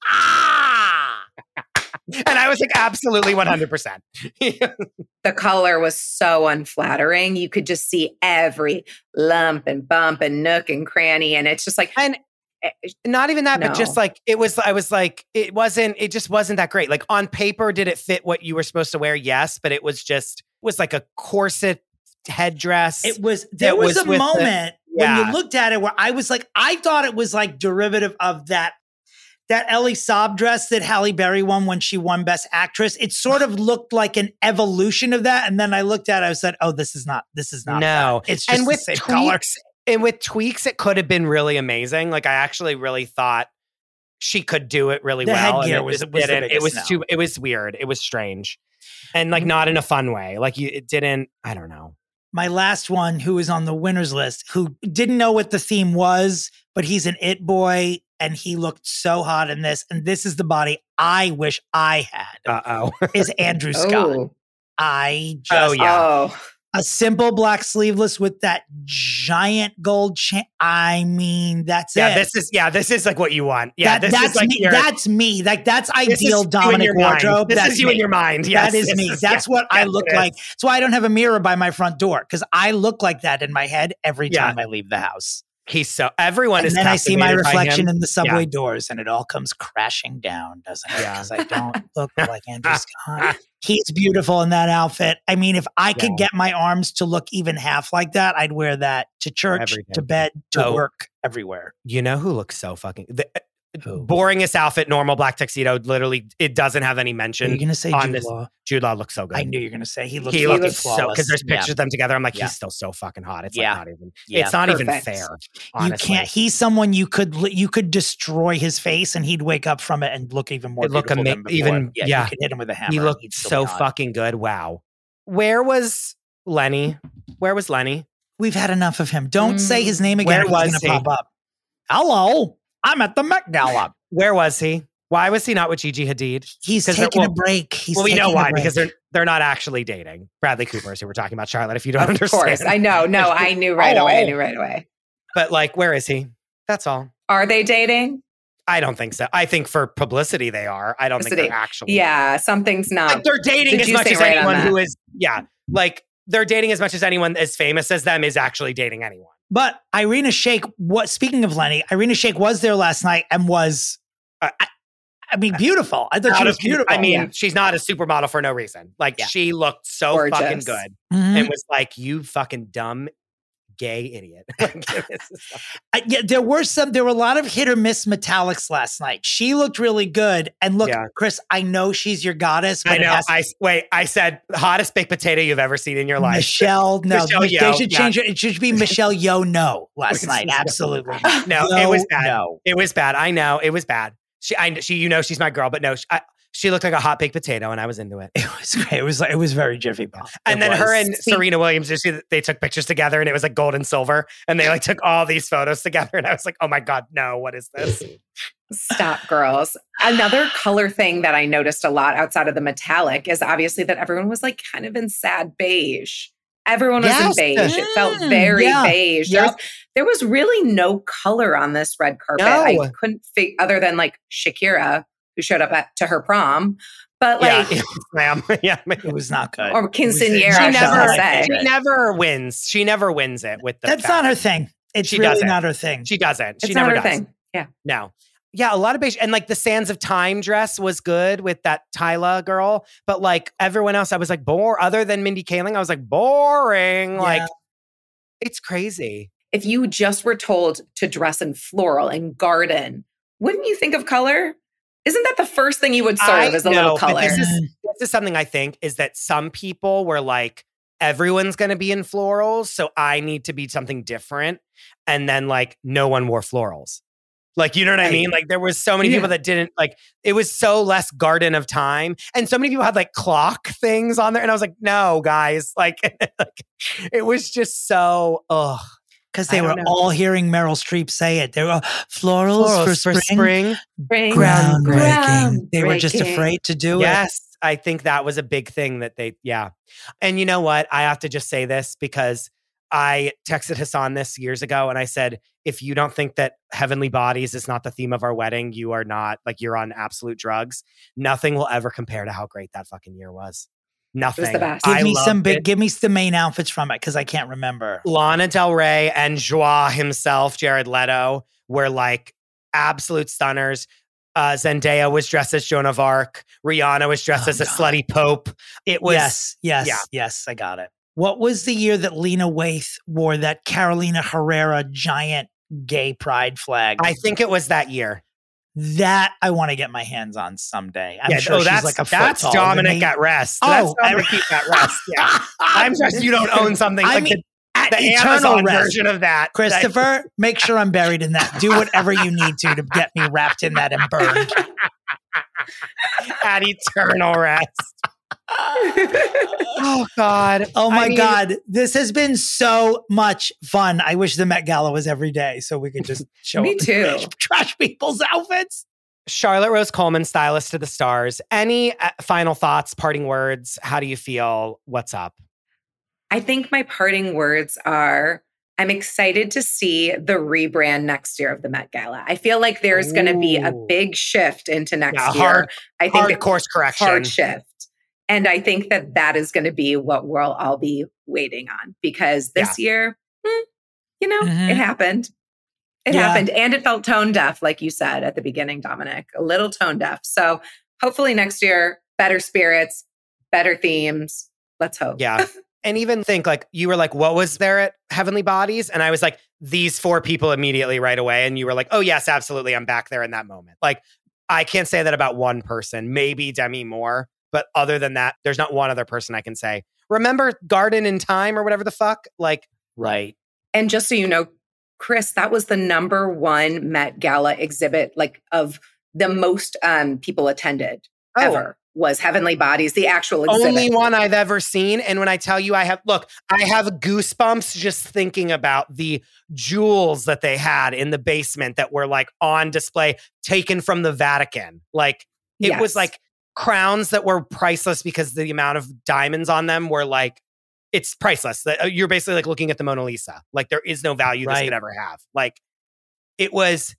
And I was like, absolutely one hundred percent. The color was so unflattering. You could just see every lump and bump and nook and cranny. And it's just like, And not even that, No. but just like, it was, I was like, it wasn't, it just wasn't that great. Like on paper, did it fit what you were supposed to wear? Yes. But it was just, it was like a corset headdress. It was, there It was, was a with the- moment when yeah. you looked at it where I was like, I thought it was like derivative of that that Ellie Saab dress that Halle Berry won when she won Best Actress, it sort of looked like an evolution of that. And then I looked at it, I said, oh, this is not, this is not. No. That. It's just and with the same color. tweaks, and with tweaks, it could have been really amazing. Like I actually really thought she could do it really The well. headgear and it was- just was the didn't. It biggest was no. too, it was weird. It was strange. And like not in a fun way. Like you, it didn't, I don't know. My last one, who is on the winners list, who didn't know what the theme was, but he's an it boy and he looked so hot in this. And this is the body I wish I had, Uh-oh. is Andrew Scott. Oh. I just, Oh, yeah. Oh, a simple black sleeveless with that giant gold chain. I mean, that's Yeah, it. this is, yeah, this is like what you want. Yeah, That- this that's is like me. your, That's me. Like that's this is ideal you in Dominic your mind. wardrobe. This That's is you me. in your mind. Yes, that is this me. is- That's yeah, what I yes, look it like. is. That's why I don't have a mirror by my front door, because I look like that in my head every Yeah. time I leave the house. He's so, everyone And is then I see my captivated by reflection him. in the subway Yeah. doors, and it all comes crashing down, doesn't it? Yeah. Because I don't look like Andrew Scott. He's beautiful in that outfit. I mean, if I could Yeah. get my arms to look even half like that, I'd wear that to church, Every day. to bed, to Oh. work, everywhere. You know who looks so fucking the Who? boringest outfit, normal black tuxedo. Literally, it doesn't have any Are mention. you going to say on Jude this- Law? Jude Law looks so good. I knew you were going to say he looks he fucking looks so flawless. because there's Yeah. pictures of them together. I'm like, Yeah. he's still so fucking hot. It's Yeah. like not even. Yeah. It's not even Perfect. fair. You Honestly. can't. He's someone you could li- you could destroy his face, and he'd wake up from it and look even more It'd look beautiful ama- than before. even- yeah, yeah. You could hit him with a hammer. He and looked he'd still so be hot. fucking good. Wow. Where was Lenny? Where was Lenny? We've had enough of him. Don't say his name again. Where or he's was gonna he? pop up. Hello, I'm at the Met Gala. Where was he? Why was he not with Gigi Hadid? He's 'Cause they're- taking a well- break. He's well, we know taking a why break. because they're they're not actually dating. Bradley Cooper's who we're talking about, Charlotte. If you don't of understand, course. I know. No, I knew right Oh. away. I knew right away. But like, where is he? That's all. Are they dating? I don't think so. I think for publicity they are. I don't think Publicity. they're actually. Yeah, something's not. Like they're dating Did as you much say as right on anyone that? who is. Yeah, like they're dating as much as anyone as famous as them is actually dating anyone. But Irina Shayk, what? Speaking of Lenny, Irina Shayk was there last night and was, Uh, I, I mean, beautiful. I thought she Out was of- beautiful. I mean, Yeah. she's not a supermodel for no reason. Like Yeah. she looked so Gorgeous. fucking good Mhm. and was like, "You fucking dumb gay idiot." Like, this is- I- yeah, there were some. There were a lot of hit or miss metallics last night. She looked really good. And look, Yeah. Chris, I know she's your goddess. But I it know. has- I wait. I said hottest baked potato you've ever seen in your life. Michelle, no, Michelle they Yeoh, should yeah. change it. It should be Michelle Yo No last night. Absolutely. not. No, Yo, it was bad. No. It was bad. I know it was bad. She, I, she, you know, she's my girl, but no, she, I, she looked like a hot baked potato, and I was into it. It was great. It was like it was very Jiffy Pop. And It then her was. and Serena Williams, you see that they took pictures together, and it was like gold and silver, and they like took all these photos together, and I was like, oh my god, no, what is this? Stop, girls. Another color thing that I noticed a lot outside of the metallic is obviously that everyone was like kind of in sad beige. Everyone was Yes. in beige. It felt Mm, very yeah. beige. There, Yep. was, there was really no color on this red carpet. No. I couldn't figure, other than like Shakira, who showed up at, to her prom. But like, yeah, ma'am. Yeah, ma'am. It was not good. or It was quinceañera, not She shall never, I say. she never wins. She never wins it with the. That's fashion. not her thing. It's She really doesn't. not her thing. She doesn't. She It's never not her does. thing. Yeah. No. Yeah, a lot of beige. And like the Sands of Time dress was good with that Tyla girl. But like everyone else, I was like, bore. Other than Mindy Kaling, I was like, boring. Like, Yeah. it's crazy. If you just were told to dress in floral and garden, wouldn't you think of color? Isn't that the first thing you would serve I as a know, little but color? This is, this is something I think is that some people were like, everyone's going to be in florals. So I need to be something different. And then like no one wore florals. Like, you know what I mean? Like there was so many Yeah. people that didn't like, it was so less Garden of Time. And so many people had like clock things on there. And I was like, no, guys, like, like it was just so, ugh. Because they I were don't know. all hearing Meryl Streep say it. They were florals, for spring. spring. Spring. Groundbreaking. They were just Groundbreaking. afraid to do it. Yes, I think that was a big thing that they, yeah. And you know what? I have to just say this because I texted Hassan this years ago and I said, if you don't think that Heavenly Bodies is not the theme of our wedding, you are not, like, you're on absolute drugs. Nothing will ever compare to how great that fucking year was. Nothing. the best. Give I me some loved big. it. Give me the main outfits from it because I can't remember. Lana Del Rey and Joie himself, Jared Leto, were like absolute stunners. Uh, Zendaya was dressed as Joan of Arc. Rihanna was dressed Oh, as a God. slutty pope. It was yes, yes, yeah. yes. I got it. What was the year that Lena Waithe wore that Carolina Herrera giant gay pride flag? I think it was that year. That I want to get my hands on someday. I'm yeah, sure oh, she's that's, like a foot that's taller than Dominic me. at rest. Oh, that's Dominic I- keep at rest. Yeah. I'm just, you don't own something I like mean, the, at the eternal Amazon rest. version of that. Christopher, make sure I'm buried in that. Do whatever you need to to get me wrapped in that and burned. At eternal rest. Oh God. Oh my I mean, God. This has been so much fun. I wish the Met Gala was every day so we could just show Me up too. and trash, trash people's outfits. Charlotte Rose Coleman, stylist to the stars. Any uh, final thoughts, parting words? How do you feel? What's up? I think my parting words are I'm excited to see the rebrand next year of the Met Gala. I feel like there's going to be a Ooh. big shift into next Yeah, year. hard- I think hard that- course correction. Hard shift. And I think that that is going to be what we'll all be waiting on because this year, hmm, you know, Mhm. it happened. It Yeah. happened. And it felt tone deaf, like you said at the beginning, Dominic, a little tone deaf. So hopefully next year, better spirits, better themes. Let's hope. Yeah. And even think like you were like, what was there at Heavenly Bodies? And I was like, these four people immediately right away. And you were like, oh, yes, absolutely. I'm back there in that moment. Like, I can't say that about one person, maybe Demi Moore. But other than that, there's not one other person I can say. Remember Garden in Time or whatever the fuck? Like, right. And just so you know, Chris, that was the number one Met Gala exhibit, like of the most um, people attended Oh. ever was Heavenly Bodies, the actual exhibit. only one I've ever seen. And when I tell you I have, look, I have goosebumps just thinking about the jewels that they had in the basement that were like on display, taken from the Vatican. Like, it Yes. was like crowns that were priceless because the amount of diamonds on them were like, it's priceless. That- You're basically like looking at the Mona Lisa. Like, there is no value this Right. could ever have. Like, it was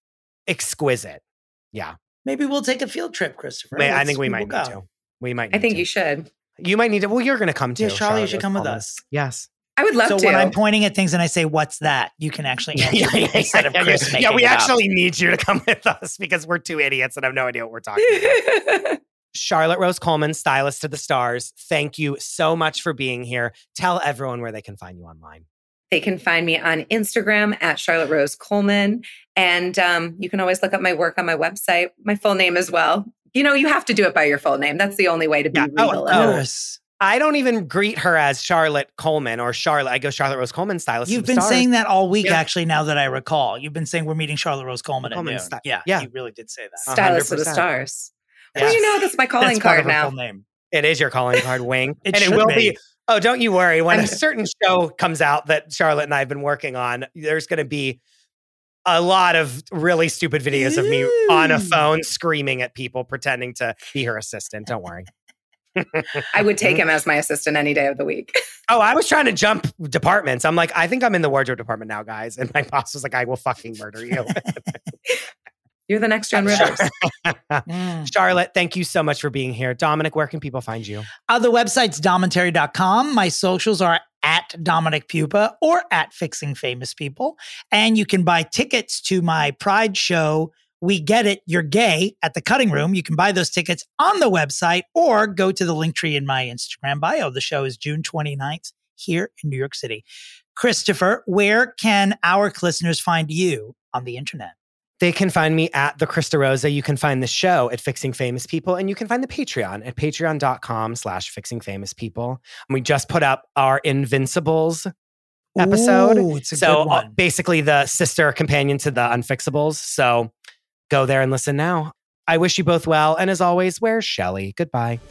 exquisite. Yeah. Maybe we'll take a field trip, Christopher. May- I Let's- think we will might go. need to. We might. I Need think to. you should. You might need to. Well, you're going to come too. Yeah, Charlie, you should Rose come with Coleman. us. Yes. I would love So to. when I'm pointing at things and I say, "What's that?" you can actually answer me instead of yeah, Chris yeah. making Yeah, we it up. actually need you to come with us because we're two idiots and have no idea what we're talking about. Charlotte Rose Coleman, stylist to the stars. Thank you so much for being here. Tell everyone where they can find you online. They can find me on Instagram at Charlotte Rose Coleman. And um, you can always look up my work on my website, my full name as well. You know, you have to do it by your full name. That's the only way to be Yeah. Oh, real. oh. and- Yes. I don't even greet her as Charlotte Coleman or Charlotte. I go Charlotte Rose Coleman, stylist You've to the been stars. saying that all week, Yeah. actually, now that I recall. You've been saying we're meeting Charlotte Rose Coleman at Coleman, noon. sti- yeah, yeah. you really did say that. Stylist of the one hundred percent. stars. Yes. Well, you know, that's my calling That's part card of her now. full name. It is your calling card, Wing. It and it should will be. be. Oh, don't you worry. When I'm- a certain show comes out that Charlotte and I have been working on, there's going to be a lot of really stupid videos of me on a Ooh. phone screaming at people pretending to be her assistant. Don't worry. I would take him as my assistant any day of the week. Oh, I was trying to jump departments. I'm like, I think I'm in the wardrobe department now, guys. And my boss was like, I will fucking murder you. You're the next Joan Rivers. Mm. Charlotte, thank you so much for being here. Dominic, where can people find you? Uh, the website's domentary dot com. My socials are at Dominic Pupa or at Fixing Famous People. And you can buy tickets to my Pride show, We Get It, You're Gay, at the Cutting Room. You can buy those tickets on the website or go to the link tree in my Instagram bio. The show is June twenty-ninth here in New York City. Christopher, where can our listeners find you on the internet? They can find me at the Krista Rosa. You can find the show at Fixing Famous People, and you can find the Patreon at patreon.com slash fixing famous people. And we just put up our Invincibles episode. Ooh, it's a so good one. uh, basically the sister companion to the Unfixables. So go there and listen now. I wish you both well. And as always, where's Shelley? Goodbye.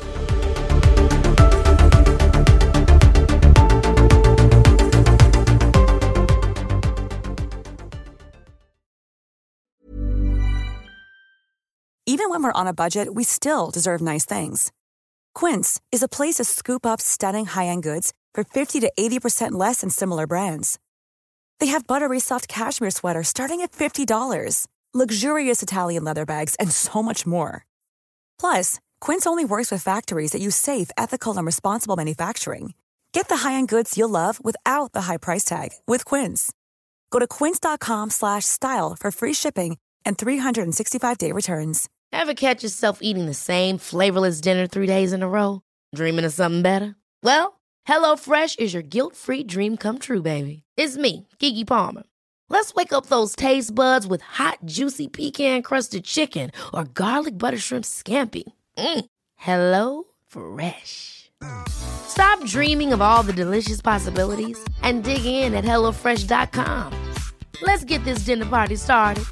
Even when we're on a budget, we still deserve nice things. Quince is a place to scoop up stunning high-end goods for fifty to eighty percent less than similar brands. They have buttery soft cashmere sweaters starting at fifty dollars, luxurious Italian leather bags, and so much more. Plus, Quince only works with factories that use safe, ethical, and responsible manufacturing. Get the high-end goods you'll love without the high price tag with Quince. Go to quince.com slash style for free shipping and three sixty-five day returns. Ever catch yourself eating the same flavorless dinner three days in a row? Dreaming of something better? Well, HelloFresh is your guilt-free dream come true, baby. It's me, Keke Palmer. Let's wake up those taste buds with hot, juicy pecan-crusted chicken or garlic butter shrimp scampi. Mm. Hello Fresh. Stop dreaming of all the delicious possibilities and dig in at hello fresh dot com. Let's get this dinner party started.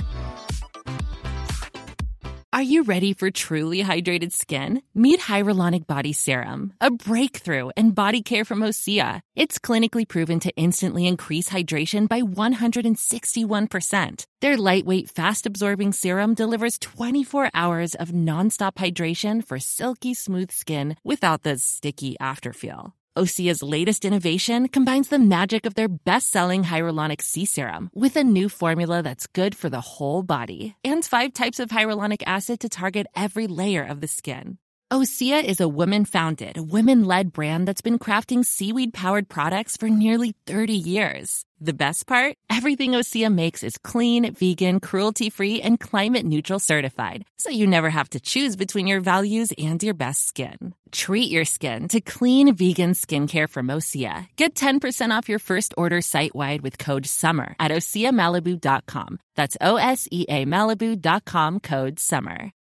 Are you ready for truly hydrated skin? Meet Hyaluronic Body Serum, a breakthrough in body care from Osea. It's clinically proven to instantly increase hydration by one hundred sixty-one percent. Their lightweight, fast-absorbing serum delivers twenty-four hours of nonstop hydration for silky smooth skin without the sticky afterfeel. Osea's latest innovation combines the magic of their best-selling Hyaluronic Sea Serum with a new formula that's good for the whole body and five types of hyaluronic acid to target every layer of the skin. Osea is a women-founded, women-led brand that's been crafting seaweed-powered products for nearly thirty years. The best part? Everything Osea makes is clean, vegan, cruelty-free, and climate-neutral certified, so you never have to choose between your values and your best skin. Treat your skin to clean, vegan skincare from Osea. Get ten percent off your first order site-wide with code SUMMER at osea malibu dot com. That's O S E A Malibu dot com, code SUMMER.